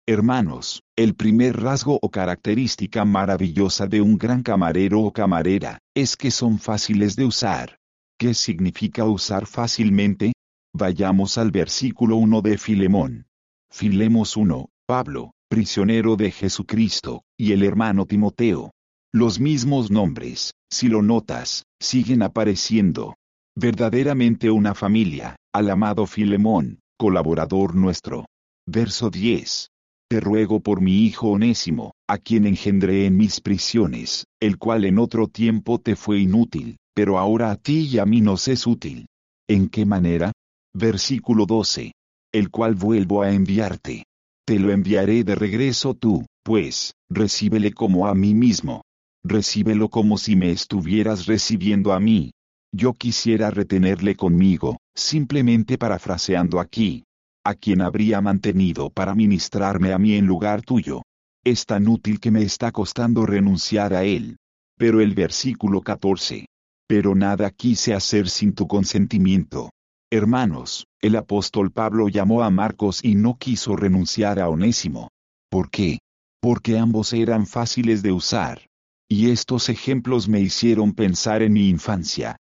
Hermanos, el primer rasgo o característica maravillosa de un gran camarero o camarera, es que son fáciles de usar. ¿Qué significa usar fácilmente? Vayamos al versículo 1 de Filemón. Filemos 1, Pablo, prisionero de Jesucristo, y el hermano Timoteo. Los mismos nombres, si lo notas, siguen apareciendo. Verdaderamente una familia, al amado Filemón, colaborador nuestro. Verso 10. Te ruego por mi hijo Onésimo, a quien engendré en mis prisiones, el cual en otro tiempo te fue inútil, pero ahora a ti y a mí nos es útil. ¿En qué manera? Versículo 12. El cual vuelvo a enviarte. Te lo enviaré de regreso tú, pues, recíbele como a mí mismo. Recíbelo como si me estuvieras recibiendo a mí. Yo quisiera retenerle conmigo, simplemente parafraseando aquí. A quien habría mantenido para ministrarme a mí en lugar tuyo. Es tan útil que me está costando renunciar a él. Pero el versículo 14. Pero nada quise hacer sin tu consentimiento. Hermanos, el apóstol Pablo llamó a Marcos y no quiso renunciar a Onésimo. ¿Por qué? Porque ambos eran fáciles de usar. Y estos ejemplos me hicieron pensar en mi infancia,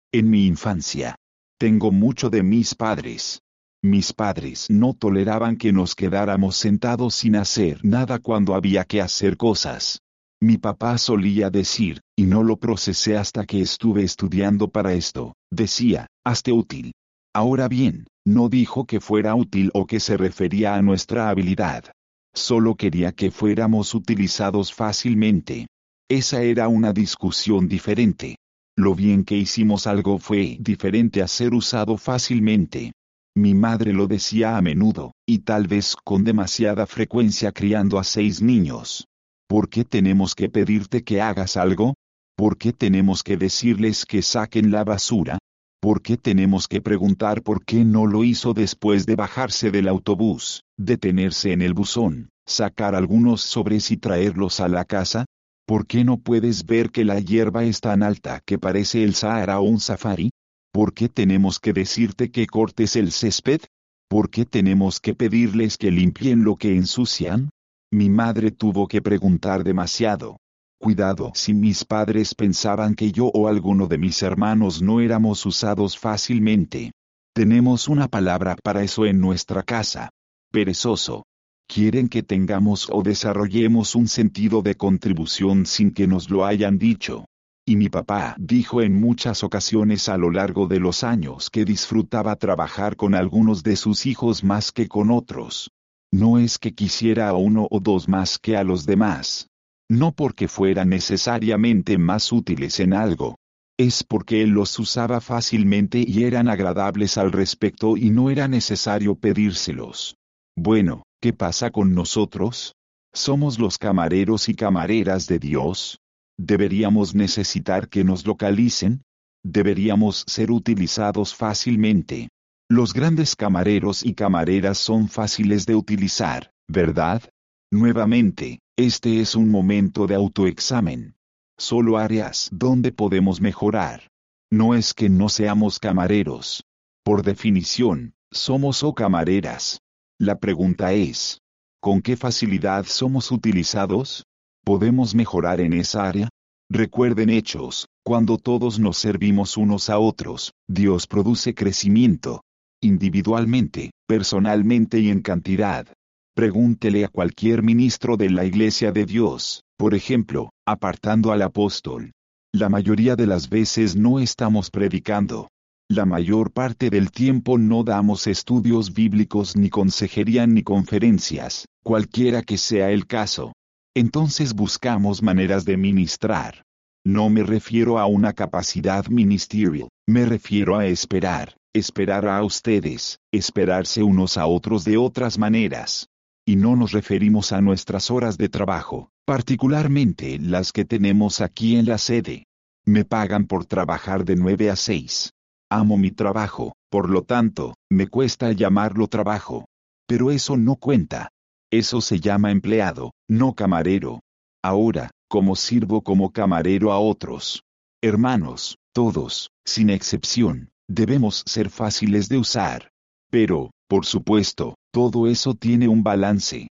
Tengo mucho de mis padres. Mis padres no toleraban que nos quedáramos sentados sin hacer nada cuando había que hacer cosas. Mi papá solía decir, y no lo procesé hasta que estuve estudiando para esto, decía, hazte útil. Ahora bien, no dijo que fuera útil o que se refería a nuestra habilidad. Solo quería que fuéramos utilizados fácilmente. Esa era una discusión diferente. Lo bien que hicimos algo fue diferente a ser usado fácilmente. Mi madre lo decía a menudo, y tal vez con demasiada frecuencia criando a 6 niños. ¿Por qué tenemos que pedirte que hagas algo? ¿Por qué tenemos que decirles que saquen la basura? ¿Por qué tenemos que preguntar por qué no lo hizo después de bajarse del autobús, detenerse en el buzón, sacar algunos sobres y traerlos a la casa? ¿Por qué no puedes ver que la hierba es tan alta que parece el Sahara o un safari? ¿Por qué tenemos que decirte que cortes el césped? ¿Por qué tenemos que pedirles que limpien lo que ensucian? Mi madre tuvo que preguntar demasiado. Cuidado si mis padres pensaban que yo o alguno de mis hermanos no éramos usados fácilmente. Tenemos una palabra para eso en nuestra casa. Perezoso. Quieren que tengamos o desarrollemos un sentido de contribución sin que nos lo hayan dicho. Y mi papá dijo en muchas ocasiones a lo largo de los años que disfrutaba trabajar con algunos de sus hijos más que con otros. No es que quisiera a uno o dos más que a los demás. No porque fueran necesariamente más útiles en algo. Es porque él los usaba fácilmente y eran agradables al respecto y no era necesario pedírselos. Bueno, ¿qué pasa con nosotros? ¿Somos los camareros y camareras de Dios? ¿Deberíamos necesitar que nos localicen? ¿Deberíamos ser utilizados fácilmente? Los grandes camareros y camareras son fáciles de utilizar, ¿verdad? Nuevamente, este es un momento de autoexamen. Solo áreas donde podemos mejorar. No es que no seamos camareros. Por definición, somos camareras. La pregunta es, ¿con qué facilidad somos utilizados? ¿Podemos mejorar en esa área? Recuerden Hechos, cuando todos nos servimos unos a otros, Dios produce crecimiento. Individualmente, personalmente y en cantidad. Pregúntele a cualquier ministro de la Iglesia de Dios, por ejemplo, apartando al apóstol. La mayoría de las veces no estamos predicando. La mayor parte del tiempo no damos estudios bíblicos ni consejería ni conferencias, cualquiera que sea el caso. Entonces buscamos maneras de ministrar. No me refiero a una capacidad ministerial, me refiero a esperar a ustedes, esperarse unos a otros de otras maneras. Y no nos referimos a nuestras horas de trabajo, particularmente las que tenemos aquí en la sede. Me pagan por trabajar de 9 a 6. Amo mi trabajo, por lo tanto, me cuesta llamarlo trabajo. Pero eso no cuenta. Eso se llama empleado, no camarero. Ahora, ¿cómo sirvo como camarero a otros? Hermanos, todos, sin excepción, debemos ser fáciles de usar. Pero, por supuesto, todo eso tiene un balance.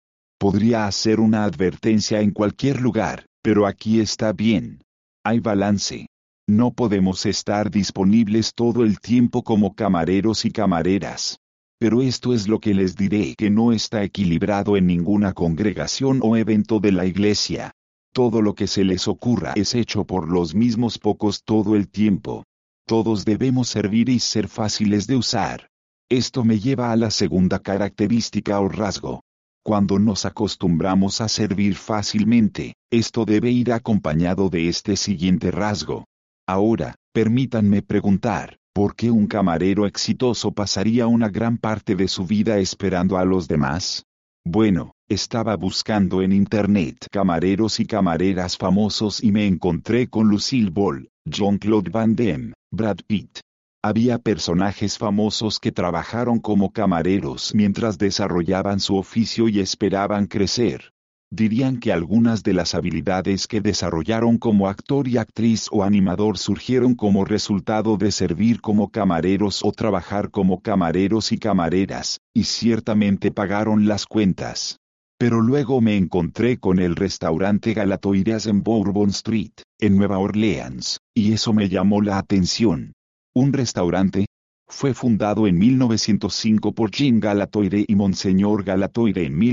Podría hacer una advertencia en cualquier lugar, pero aquí está bien. Hay balance. No podemos estar disponibles todo el tiempo como camareros y camareras. Pero esto es lo que les diré que no está equilibrado en ninguna congregación o evento de la iglesia. Todo lo que se les ocurra es hecho por los mismos pocos todo el tiempo. Todos debemos servir y ser fáciles de usar. Esto me lleva a la segunda característica o rasgo. Cuando nos acostumbramos a servir fácilmente, esto debe ir acompañado de este siguiente rasgo. Ahora, permítanme preguntar, ¿por qué un camarero exitoso pasaría una gran parte de su vida esperando a los demás? Bueno, estaba buscando en internet camareros y camareras famosos y me encontré con Lucille Ball, Jean-Claude Van Damme, Brad Pitt. Había personajes famosos que trabajaron como camareros mientras desarrollaban su oficio y esperaban crecer. Dirían que algunas de las habilidades que desarrollaron como actor y actriz o animador surgieron como resultado de servir como camareros o trabajar como camareros y camareras, y ciertamente pagaron las cuentas. Pero luego me encontré con el restaurante Galatoire's en Bourbon Street, en Nueva Orleans, y eso me llamó la atención. Un restaurante fue fundado en 1905 por Jean Galatoire y Monseñor Galatoire en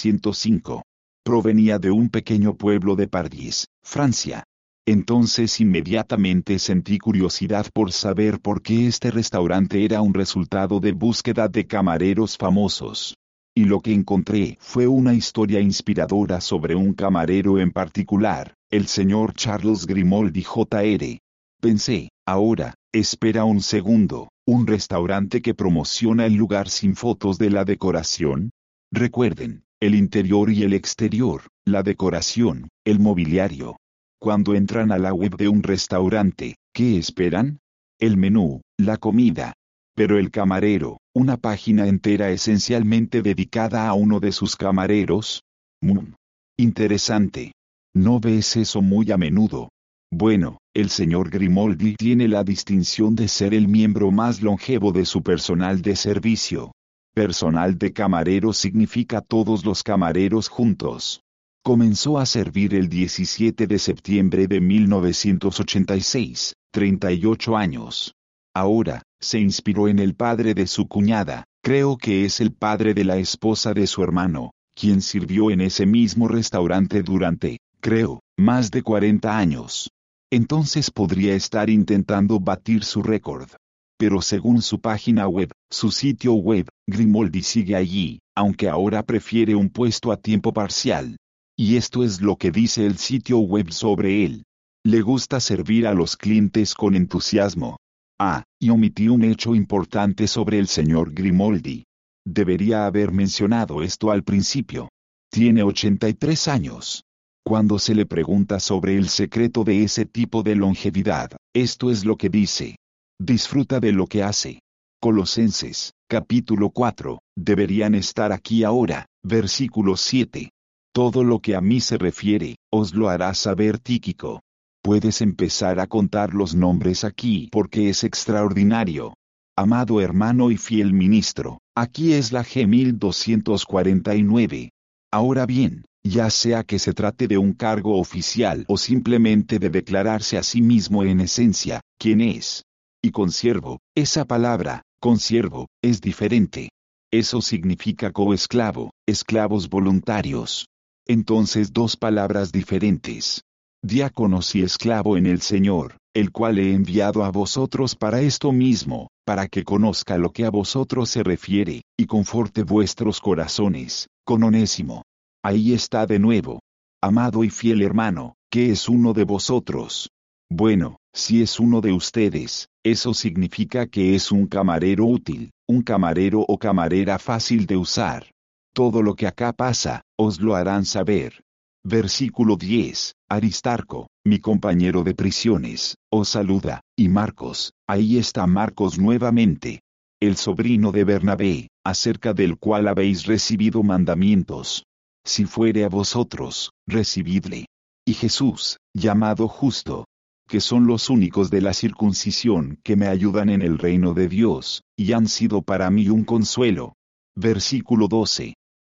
1905. Provenía de un pequeño pueblo de Pardies, Francia. Entonces inmediatamente sentí curiosidad por saber por qué este restaurante era un resultado de búsqueda de camareros famosos. Y lo que encontré fue una historia inspiradora sobre un camarero en particular, el señor Charles Grimaldi Jr. Pensé, ahora, espera un segundo, ¿un restaurante que promociona el lugar sin fotos de la decoración? Recuerden, el interior y el exterior, la decoración, el mobiliario. Cuando entran a la web de un restaurante, ¿qué esperan? El menú, la comida. Pero el camarero, una página entera esencialmente dedicada a uno de sus camareros. Interesante. ¿No ves eso muy a menudo? Bueno, el señor Grimaldi tiene la distinción de ser el miembro más longevo de su personal de servicio. Personal de camarero significa todos los camareros juntos. Comenzó a servir el 17 de septiembre de 1986, 38 años. Ahora, se inspiró en el padre de su cuñada, creo que es el padre de la esposa de su hermano, quien sirvió en ese mismo restaurante durante, creo, más de 40 años. Entonces podría estar intentando batir su récord. Pero según su página web, su sitio web, Grimaldi sigue allí, aunque ahora prefiere un puesto a tiempo parcial. Y esto es lo que dice el sitio web sobre él. Le gusta servir a los clientes con entusiasmo. Y omití un hecho importante sobre el señor Grimaldi. Debería haber mencionado esto al principio. Tiene 83 años. Cuando se le pregunta sobre el secreto de ese tipo de longevidad, esto es lo que dice. Disfruta de lo que hace. Colosenses, capítulo 4, deberían estar aquí ahora, versículo 7. Todo lo que a mí se refiere, os lo hará saber Tíquico. Puedes empezar a contar los nombres aquí porque es extraordinario. Amado hermano y fiel ministro, aquí es la G1249. Ahora bien, ya sea que se trate de un cargo oficial o simplemente de declararse a sí mismo en esencia, ¿quién es? Y consiervo, esa palabra, consiervo, es diferente. Eso significa coesclavo, esclavos voluntarios. Entonces dos palabras diferentes. Diáconos y esclavo en el Señor, el cual he enviado a vosotros para esto mismo, para que conozca lo que a vosotros se refiere, y conforte vuestros corazones, con Onésimo. Ahí está de nuevo. Amado y fiel hermano, ¿qué es uno de vosotros? Bueno, si es uno de ustedes, eso significa que es un camarero útil, un camarero o camarera fácil de usar. Todo lo que acá pasa, os lo harán saber. Versículo 10, Aristarco, mi compañero de prisiones, os saluda, y Marcos, ahí está Marcos nuevamente. El sobrino de Bernabé, acerca del cual habéis recibido mandamientos. Si fuere a vosotros, recibidle. Y Jesús, llamado Justo, que son los únicos de la circuncisión que me ayudan en el reino de Dios, y han sido para mí un consuelo. Versículo 12.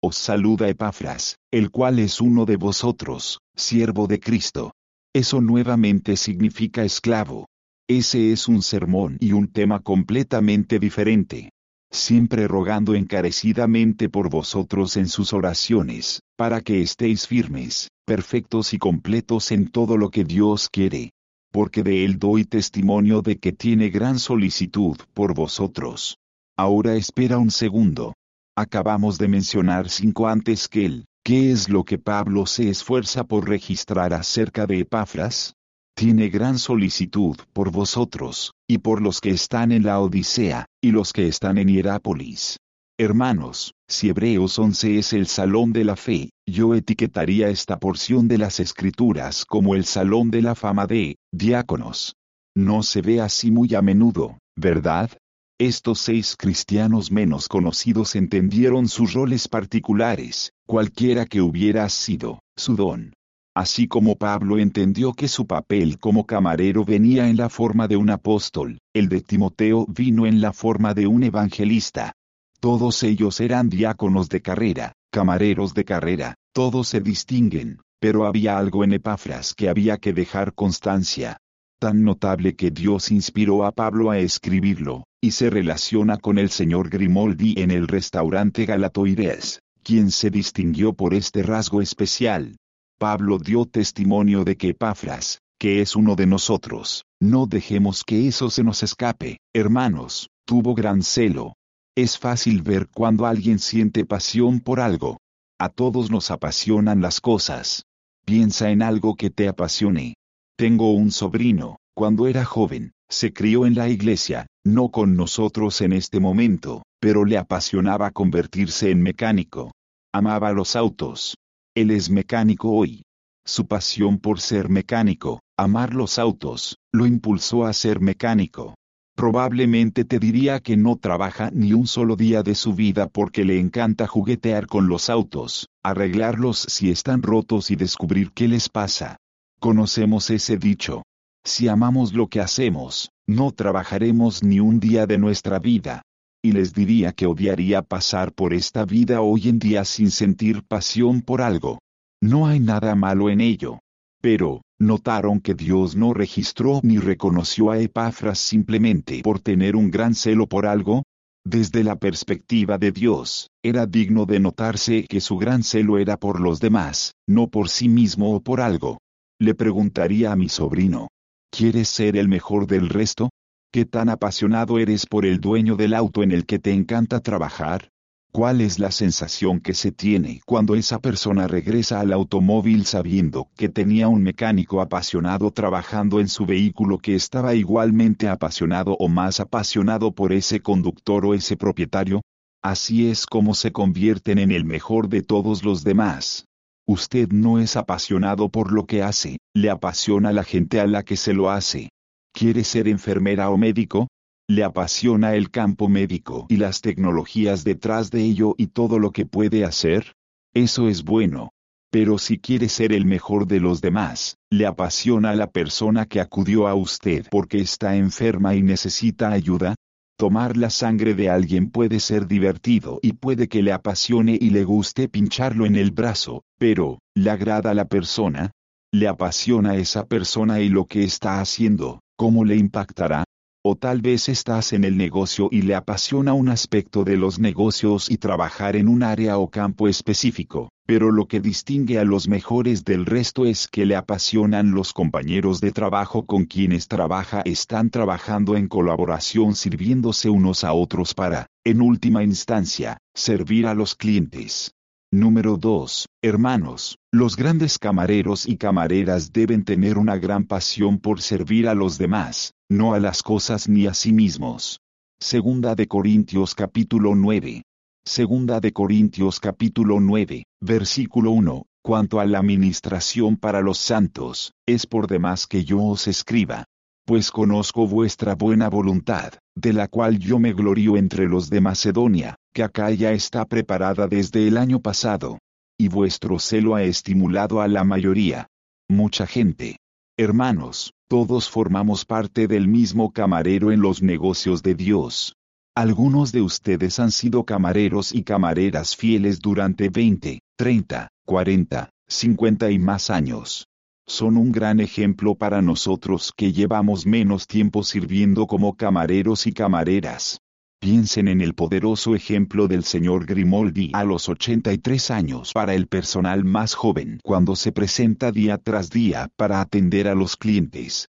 Os saluda Epafras, el cual es uno de vosotros, siervo de Cristo. Eso nuevamente significa esclavo. Ese es un sermón y un tema completamente diferente. Siempre rogando encarecidamente por vosotros en sus oraciones, para que estéis firmes, perfectos y completos en todo lo que Dios quiere. Porque de él doy testimonio de que tiene gran solicitud por vosotros. Ahora espera un segundo. Acabamos de mencionar 5 antes que él. ¿Qué es lo que Pablo se esfuerza por registrar acerca de Epafras? Tiene gran solicitud por vosotros, y por los que están en la Odisea, y los que están en Hierápolis. Hermanos, si Hebreos 11 es el salón de la fe, yo etiquetaría esta porción de las Escrituras como el salón de la fama de diáconos. No se ve así muy a menudo, ¿verdad? Estos 6 cristianos menos conocidos entendieron sus roles particulares, cualquiera que hubiera sido su don. Así como Pablo entendió que su papel como camarero venía en la forma de un apóstol, el de Timoteo vino en la forma de un evangelista. Todos ellos eran diáconos de carrera, camareros de carrera, todos se distinguen, pero había algo en Epafras que había que dejar constancia. Tan notable que Dios inspiró a Pablo a escribirlo, y se relaciona con el señor Grimoldi en el restaurante Galatoides, quien se distinguió por este rasgo especial. Pablo dio testimonio de que Epafras, que es uno de nosotros, no dejemos que eso se nos escape, hermanos, tuvo gran celo. Es fácil ver cuando alguien siente pasión por algo. A todos nos apasionan las cosas. Piensa en algo que te apasione. Tengo un sobrino, cuando era joven, se crió en la iglesia, no con nosotros en este momento, pero le apasionaba convertirse en mecánico. Amaba los autos. Él es mecánico hoy. Su pasión por ser mecánico, amar los autos, lo impulsó a ser mecánico. Probablemente te diría que no trabaja ni un solo día de su vida porque le encanta juguetear con los autos, arreglarlos si están rotos y descubrir qué les pasa. Conocemos ese dicho. Si amamos lo que hacemos, no trabajaremos ni un día de nuestra vida. Y les diría que odiaría pasar por esta vida hoy en día sin sentir pasión por algo. No hay nada malo en ello. Pero, ¿notaron que Dios no registró ni reconoció a Epafras simplemente por tener un gran celo por algo? Desde la perspectiva de Dios, era digno de notarse que su gran celo era por los demás, no por sí mismo o por algo. Le preguntaría a mi sobrino, ¿quieres ser el mejor del resto? ¿Qué tan apasionado eres por el dueño del auto en el que te encanta trabajar? ¿Cuál es la sensación que se tiene cuando esa persona regresa al automóvil sabiendo que tenía un mecánico apasionado trabajando en su vehículo que estaba igualmente apasionado o más apasionado por ese conductor o ese propietario? Así es como se convierten en el mejor de todos los demás. Usted no es apasionado por lo que hace, le apasiona la gente a la que se lo hace. ¿Quiere ser enfermera o médico? Le apasiona el campo médico y las tecnologías detrás de ello y todo lo que puede hacer. Eso es bueno. Pero si quiere ser el mejor de los demás, le apasiona la persona que acudió a usted porque está enferma y necesita ayuda. Tomar la sangre de alguien puede ser divertido y puede que le apasione y le guste pincharlo en el brazo, pero, ¿le agrada a la persona? ¿Le apasiona esa persona y lo que está haciendo? ¿Cómo le impactará? O tal vez estás en el negocio y le apasiona un aspecto de los negocios y trabajar en un área o campo específico, pero lo que distingue a los mejores del resto es que le apasionan los compañeros de trabajo con quienes trabaja, están trabajando en colaboración sirviéndose unos a otros para, en última instancia, servir a los clientes. Número 2. Hermanos, los grandes camareros y camareras deben tener una gran pasión por servir a los demás, no a las cosas ni a sí mismos. Segunda de Corintios capítulo 9. Segunda de Corintios capítulo 9, versículo 1. Cuanto a la ministración para los santos, es por demás que yo os escriba. Pues conozco vuestra buena voluntad, de la cual yo me glorío entre los de Macedonia, que Acaya está preparada desde el año pasado. Y vuestro celo ha estimulado a la mayoría. Mucha gente. Hermanos, todos formamos parte del mismo camarero en los negocios de Dios. Algunos de ustedes han sido camareros y camareras fieles durante 20, 30, 40, 50 y más años. Son un gran ejemplo para nosotros que llevamos menos tiempo sirviendo como camareros y camareras. Piensen en el poderoso ejemplo del señor Grimaldi a los 83 años para el personal más joven cuando se presenta día tras día para atender a los clientes,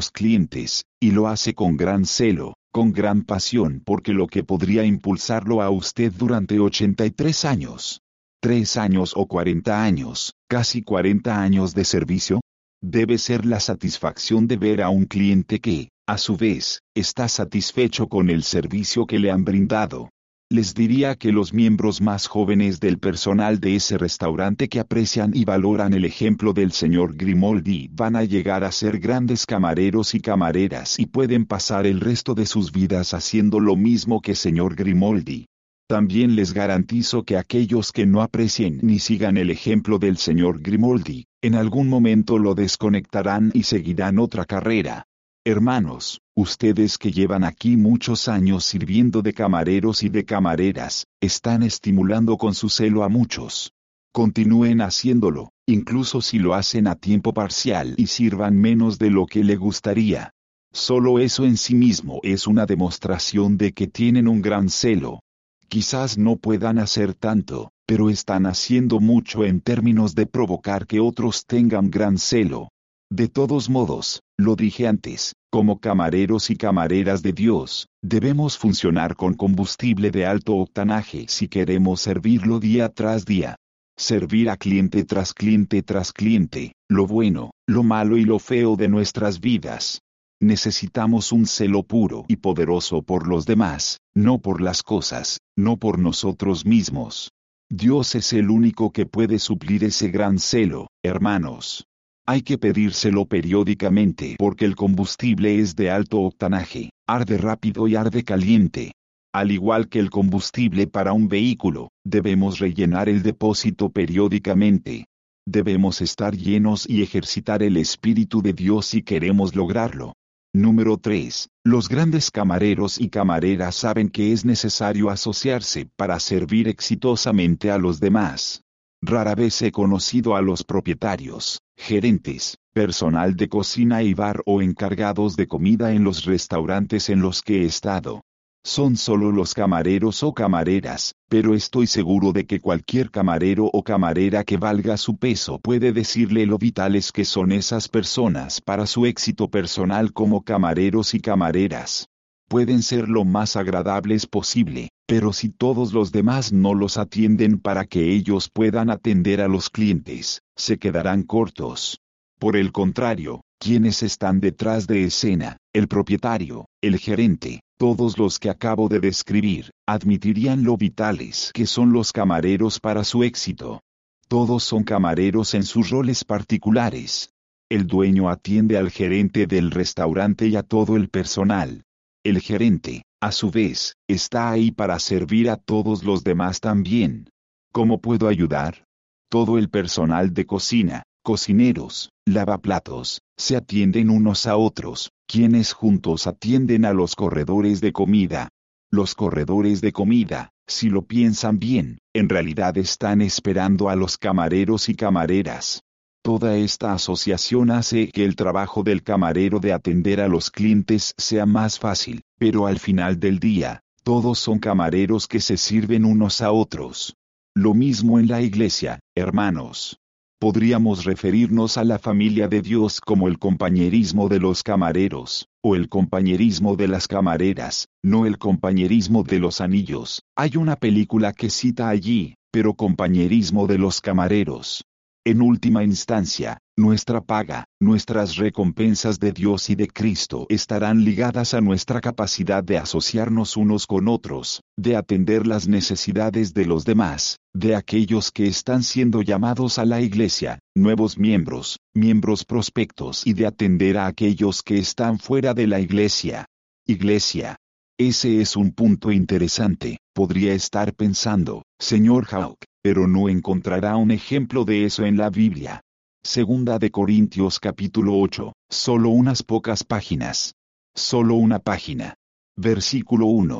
y lo hace con gran celo, con gran pasión porque lo que podría impulsarlo a usted durante 83 años, 3 años o 40 años, casi 40 años de servicio, debe ser la satisfacción de ver a un cliente que, a su vez, está satisfecho con el servicio que le han brindado. Les diría que los miembros más jóvenes del personal de ese restaurante que aprecian y valoran el ejemplo del señor Grimaldi van a llegar a ser grandes camareros y camareras y pueden pasar el resto de sus vidas haciendo lo mismo que señor Grimaldi. También les garantizo que aquellos que no aprecien ni sigan el ejemplo del señor Grimaldi, en algún momento lo desconectarán y seguirán otra carrera. Hermanos, ustedes que llevan aquí muchos años sirviendo de camareros y de camareras, están estimulando con su celo a muchos. Continúen haciéndolo, incluso si lo hacen a tiempo parcial y sirvan menos de lo que le gustaría. Solo eso en sí mismo es una demostración de que tienen un gran celo. Quizás no puedan hacer tanto, pero están haciendo mucho en términos de provocar que otros tengan gran celo. De todos modos, lo dije antes, como camareros y camareras de Dios, debemos funcionar con combustible de alto octanaje si queremos servirlo día tras día. Servir a cliente tras cliente tras cliente, lo bueno, lo malo y lo feo de nuestras vidas. Necesitamos un celo puro y poderoso por los demás, no por las cosas, no por nosotros mismos. Dios es el único que puede suplir ese gran celo, hermanos. Hay que pedírselo periódicamente porque el combustible es de alto octanaje, arde rápido y arde caliente. Al igual que el combustible para un vehículo, debemos rellenar el depósito periódicamente. Debemos estar llenos y ejercitar el Espíritu de Dios si queremos lograrlo. Número 3. Los grandes camareros y camareras saben que es necesario asociarse para servir exitosamente a los demás. Rara vez he conocido a los propietarios, gerentes, personal de cocina y bar o encargados de comida en los restaurantes en los que he estado. Son solo los camareros o camareras, pero estoy seguro de que cualquier camarero o camarera que valga su peso puede decirle lo vitales que son esas personas para su éxito personal como camareros y camareras. Pueden ser lo más agradables posible, pero si todos los demás no los atienden para que ellos puedan atender a los clientes, se quedarán cortos. Por el contrario, quienes están detrás de escena, el propietario, el gerente, todos los que acabo de describir, admitirían lo vitales que son los camareros para su éxito. Todos son camareros en sus roles particulares. El dueño atiende al gerente del restaurante y a todo el personal. El gerente, a su vez, está ahí para servir a todos los demás también. ¿Cómo puedo ayudar? Todo el personal de cocina, cocineros, lavaplatos, se atienden unos a otros, quienes juntos atienden a los corredores de comida. Los corredores de comida, si lo piensan bien, en realidad están esperando a los camareros y camareras. Toda esta asociación hace que el trabajo del camarero de atender a los clientes sea más fácil, pero al final del día, todos son camareros que se sirven unos a otros. Lo mismo en la iglesia, hermanos. Podríamos referirnos a la familia de Dios como el compañerismo de los camareros, o el compañerismo de las camareras, no el compañerismo de los anillos. Hay una película que cita allí, pero compañerismo de los camareros. En última instancia, nuestra paga, nuestras recompensas de Dios y de Cristo estarán ligadas a nuestra capacidad de asociarnos unos con otros, de atender las necesidades de los demás, de aquellos que están siendo llamados a la iglesia, nuevos miembros, miembros prospectos y de atender a aquellos que están fuera de la iglesia. Iglesia. Ese es un punto interesante, podría estar pensando, señor Hawk, pero no encontrará un ejemplo de eso en la Biblia. Segunda de Corintios capítulo 8, solo unas pocas páginas. Solo una página. Versículo 1.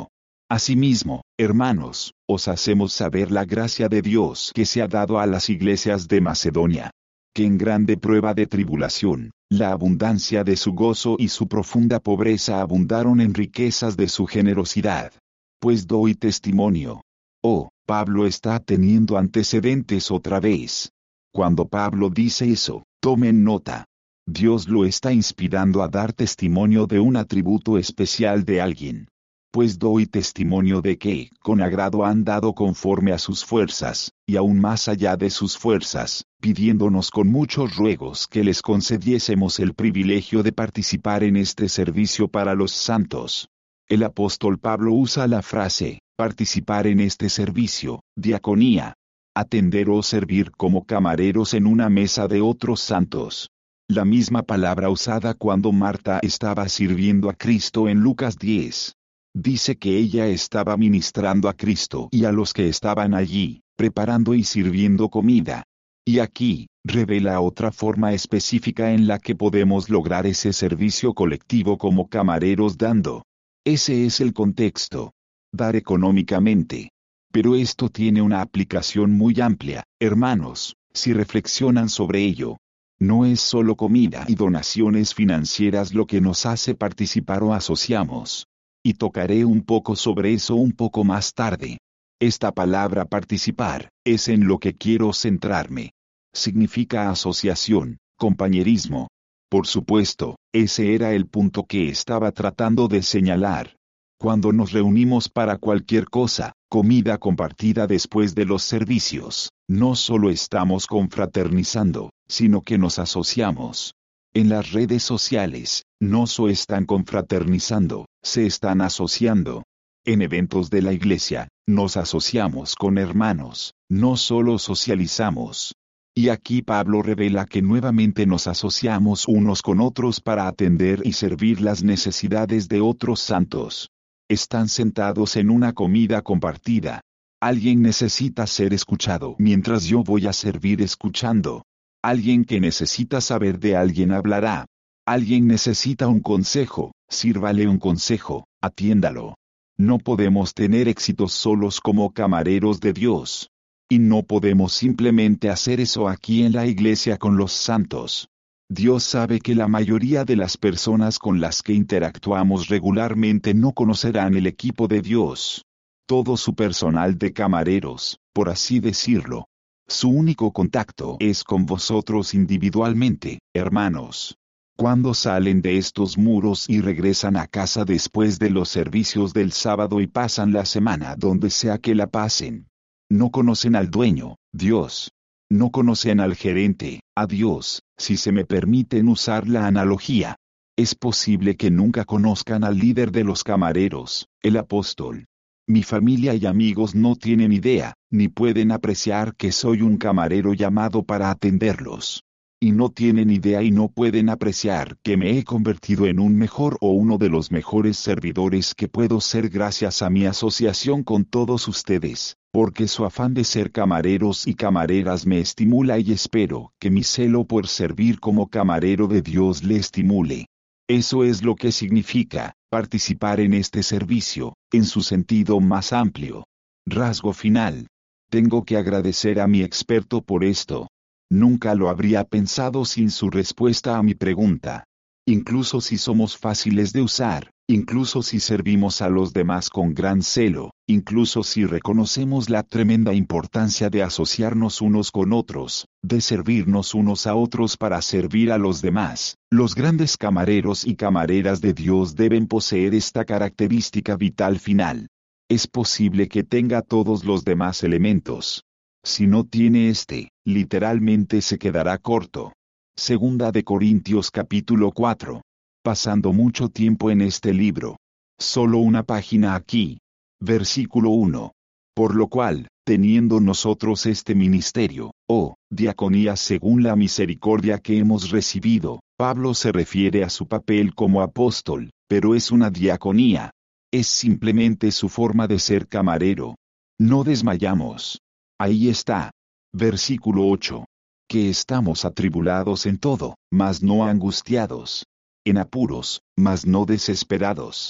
Asimismo, hermanos, os hacemos saber la gracia de Dios que se ha dado a las iglesias de Macedonia, que en grande prueba de tribulación, la abundancia de su gozo y su profunda pobreza abundaron en riquezas de su generosidad. Pues doy testimonio. Oh, Pablo está teniendo antecedentes otra vez. Cuando Pablo dice eso, tomen nota. Dios lo está inspirando a dar testimonio de un atributo especial de alguien. Pues doy testimonio de que, con agrado han dado conforme a sus fuerzas, y aún más allá de sus fuerzas, pidiéndonos con muchos ruegos que les concediésemos el privilegio de participar en este servicio para los santos. El apóstol Pablo usa la frase, participar en este servicio, diaconía, atender o servir como camareros en una mesa de otros santos. La misma palabra usada cuando Marta estaba sirviendo a Cristo en Lucas 10. Dice que ella estaba ministrando a Cristo y a los que estaban allí, preparando y sirviendo comida. Y aquí, revela otra forma específica en la que podemos lograr ese servicio colectivo como camareros dando. Ese es el contexto. Dar económicamente. Pero esto tiene una aplicación muy amplia, hermanos, si reflexionan sobre ello. No es solo comida y donaciones financieras lo que nos hace participar o asociamos. Y tocaré un poco sobre eso un poco más tarde. Esta palabra participar, es en lo que quiero centrarme. Significa asociación, compañerismo. Por supuesto, ese era el punto que estaba tratando de señalar. Cuando nos reunimos para cualquier cosa, comida compartida después de los servicios, no solo estamos confraternizando, sino que nos asociamos. En las redes sociales, no solo están confraternizando, se están asociando. En eventos de la iglesia, nos asociamos con hermanos, no solo socializamos. Y aquí Pablo revela que nuevamente nos asociamos unos con otros para atender y servir las necesidades de otros santos. Están sentados en una comida compartida. Alguien necesita ser escuchado mientras yo voy a servir escuchando. Alguien que necesita saber de alguien hablará. Alguien necesita un consejo, sírvale un consejo, atiéndalo. No podemos tener éxitos solos como camareros de Dios. Y no podemos simplemente hacer eso aquí en la iglesia con los santos. Dios sabe que la mayoría de las personas con las que interactuamos regularmente no conocerán el equipo de Dios. Todo su personal de camareros, por así decirlo. Su único contacto es con vosotros individualmente, hermanos. Cuando salen de estos muros y regresan a casa después de los servicios del sábado y pasan la semana donde sea que la pasen. No conocen al dueño, Dios. No conocen al gerente, a Dios, si se me permiten usar la analogía. Es posible que nunca conozcan al líder de los camareros, el apóstol. Mi familia y amigos no tienen idea, ni pueden apreciar que soy un camarero llamado para atenderlos. Y no tienen idea y no pueden apreciar que me he convertido en un mejor o uno de los mejores servidores que puedo ser gracias a mi asociación con todos ustedes, porque su afán de ser camareros y camareras me estimula y espero que mi celo por servir como camarero de Dios le estimule. Eso es lo que significa participar en este servicio, en su sentido más amplio. Rasgo final. Tengo que agradecer a mi experto por esto. Nunca lo habría pensado sin su respuesta a mi pregunta. Incluso si somos fáciles de usar, incluso si servimos a los demás con gran celo, incluso si reconocemos la tremenda importancia de asociarnos unos con otros, de servirnos unos a otros para servir a los demás, los grandes camareros y camareras de Dios deben poseer esta característica vital final. Es posible que tenga todos los demás elementos. Si no tiene literalmente se quedará corto. Segunda de Corintios capítulo 4. Pasando mucho tiempo en este libro. Solo una página aquí. Versículo 1. Por lo cual, teniendo nosotros este ministerio, diaconía según la misericordia que hemos recibido, Pablo se refiere a su papel como apóstol, pero es una diaconía. Es simplemente su forma de ser camarero. No desmayamos. Ahí está. Versículo 8. Que estamos atribulados en todo, mas no angustiados. En apuros, mas no desesperados.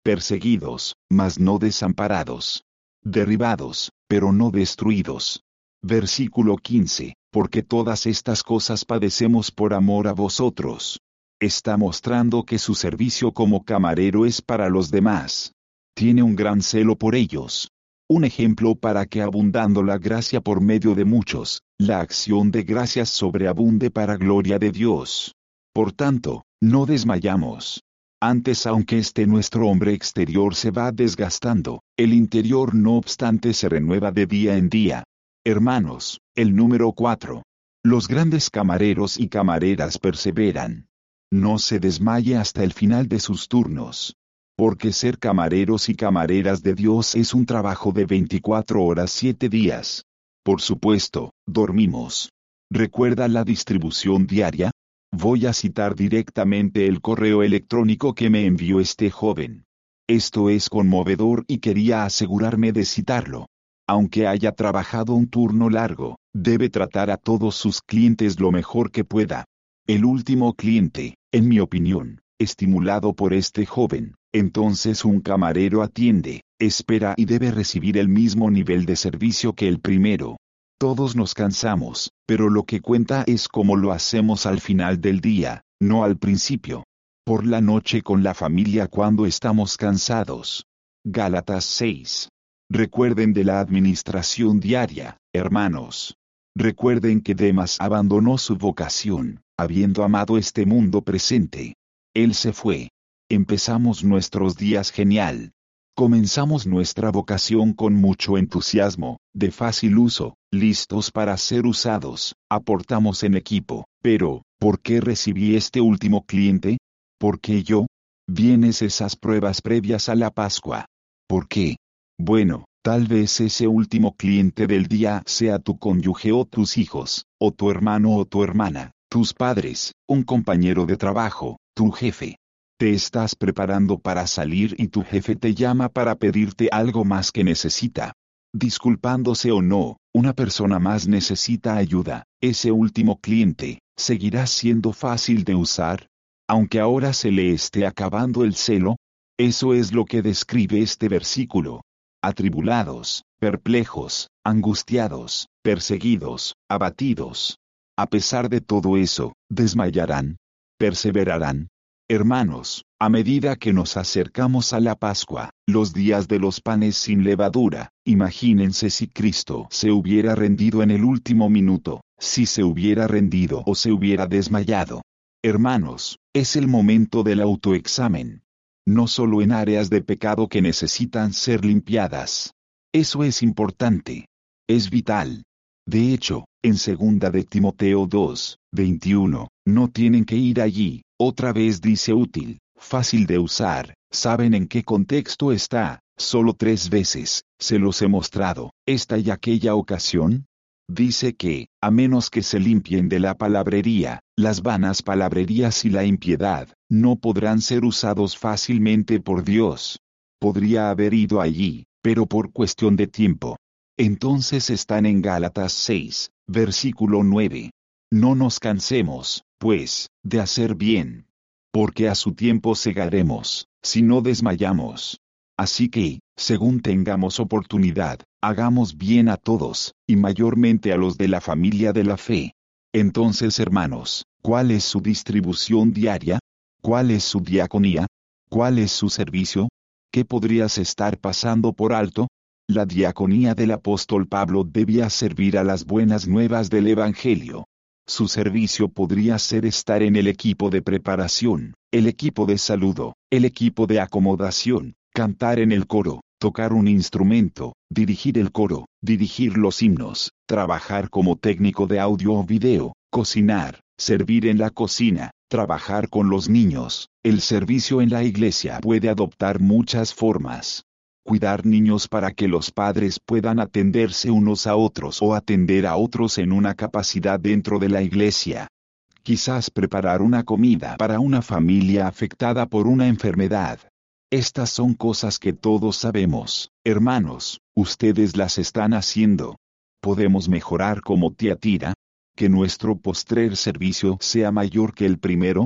perseguidos, mas no desamparados, derribados, pero no destruidos. Versículo 15, porque todas estas cosas padecemos por amor a vosotros. Está mostrando que su servicio como camarero es para los demás. Tiene un gran celo por ellos. Un ejemplo para que abundando la gracia por medio de muchos, la acción de gracias sobreabunde para gloria de Dios. Por tanto, no desmayamos. Antes, aunque nuestro hombre exterior se va desgastando, el interior no obstante se renueva de día en día. Hermanos, el número 4. Los grandes camareros y camareras perseveran. No se desmaye hasta el final de sus turnos. Porque ser camareros y camareras de Dios es un trabajo de 24 horas 7 días. Por supuesto, dormimos. ¿Recuerda la distribución diaria? Voy a citar directamente el correo electrónico que me envió este joven. Esto es conmovedor y quería asegurarme de citarlo. Aunque haya trabajado un turno largo, debe tratar a todos sus clientes lo mejor que pueda. El último cliente, en mi opinión, estimulado por este joven, entonces un camarero atiende, espera y debe recibir el mismo nivel de servicio que el primero. Todos nos cansamos, pero lo que cuenta es cómo lo hacemos al final del día, no al principio. Por la noche con la familia cuando estamos cansados. Gálatas 6. Recuerden de la administración diaria, hermanos. Recuerden que Demas abandonó su vocación, habiendo amado este mundo presente. Él se fue. Empezamos nuestros días genial. Comenzamos nuestra vocación con mucho entusiasmo, de fácil uso, listos para ser usados, aportamos en equipo, pero, ¿por qué recibí este último cliente? ¿Por qué yo? Vienes esas pruebas previas a la Pascua. ¿Por qué? Bueno, tal vez ese último cliente del día sea tu cónyuge o tus hijos, o tu hermano o tu hermana, tus padres, un compañero de trabajo, tu jefe. Te estás preparando para salir y tu jefe te llama para pedirte algo más que necesita. Disculpándose o no, una persona más necesita ayuda. Ese último cliente, ¿seguirá siendo fácil de usar? Aunque ahora se le esté acabando el celo. Eso es lo que describe este versículo. Atribulados, perplejos, angustiados, perseguidos, abatidos. A pesar de todo eso, ¿desmayarán? ¿Perseverarán? Hermanos, a medida que nos acercamos a la Pascua, los días de los panes sin levadura, imagínense si Cristo se hubiera rendido en el último minuto, si se hubiera rendido o se hubiera desmayado. Hermanos, es el momento del autoexamen. No solo en áreas de pecado que necesitan ser limpiadas. Eso es importante. Es vital. De hecho, en 2 de Timoteo 2, 21, no tienen que ir allí. Otra vez dice útil, fácil de usar, ¿saben en qué contexto está? Solo 3 veces, se los he mostrado, esta y aquella ocasión. Dice que, a menos que se limpien de la palabrería, las vanas palabrerías y la impiedad, no podrán ser usados fácilmente por Dios. Podría haber ido allí, pero por cuestión de tiempo. Entonces están en Gálatas 6, versículo 9. No nos cansemos, pues, de hacer bien. Porque a su tiempo segaremos, si no desmayamos. Así que, según tengamos oportunidad, hagamos bien a todos, y mayormente a los de la familia de la fe. Entonces, hermanos, ¿cuál es su distribución diaria? ¿Cuál es su diaconía? ¿Cuál es su servicio? ¿Qué podrías estar pasando por alto? La diaconía del apóstol Pablo debía servir a las buenas nuevas del Evangelio. Su servicio podría ser estar en el equipo de preparación, el equipo de saludo, el equipo de acomodación, cantar en el coro, tocar un instrumento, dirigir el coro, dirigir los himnos, trabajar como técnico de audio o video, cocinar, servir en la cocina, trabajar con los niños. El servicio en la iglesia puede adoptar muchas formas. Cuidar niños para que los padres puedan atenderse unos a otros o atender a otros en una capacidad dentro de la iglesia. Quizás preparar una comida para una familia afectada por una enfermedad. Estas son cosas que todos sabemos, hermanos, ustedes las están haciendo. ¿Podemos mejorar como Tiatira? ¿Que nuestro postrer servicio sea mayor que el primero?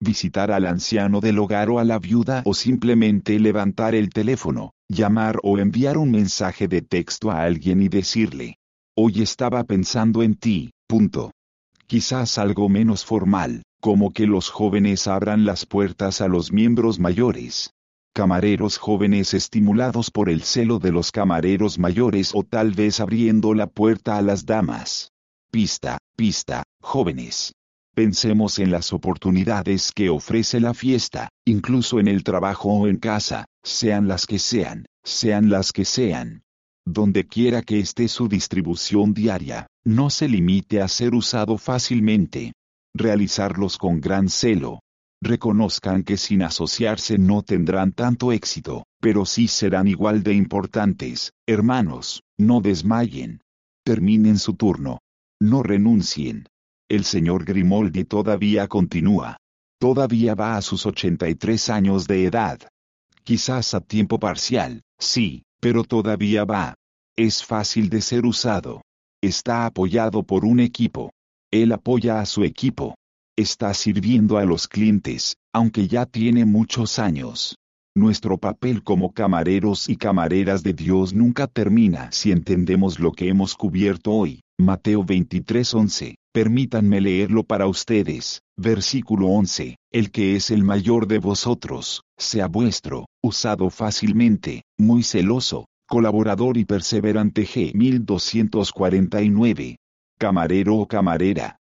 visitar al anciano del hogar o a la viuda o simplemente levantar el teléfono, llamar o enviar un mensaje de texto a alguien y decirle: hoy estaba pensando en ti, punto. Quizás algo menos formal, como que los jóvenes abran las puertas a los miembros mayores. Camareros jóvenes estimulados por el celo de los camareros mayores o tal vez abriendo la puerta a las damas. Pista, jóvenes. Pensemos en las oportunidades que ofrece la fiesta, incluso en el trabajo o en casa, sean las que sean. Donde quiera que esté su distribución diaria, no se limite a ser usado fácilmente. Realizarlos con gran celo. Reconozcan que sin asociarse no tendrán tanto éxito, pero sí serán igual de importantes. Hermanos, no desmayen. Terminen su turno. No renuncien. El señor Grimaldi todavía continúa. Todavía va a sus 83 años de edad. Quizás a tiempo parcial, sí, pero todavía va. Es fácil de ser usado. Está apoyado por un equipo. Él apoya a su equipo. Está sirviendo a los clientes, aunque ya tiene muchos años. Nuestro papel como camareros y camareras de Dios nunca termina si entendemos lo que hemos cubierto hoy. Mateo 23:11. Permítanme leerlo para ustedes. Versículo 11. El que es el mayor de vosotros, sea vuestro, usado fácilmente, muy celoso, colaborador y perseverante. G. 1249. Camarero o camarera,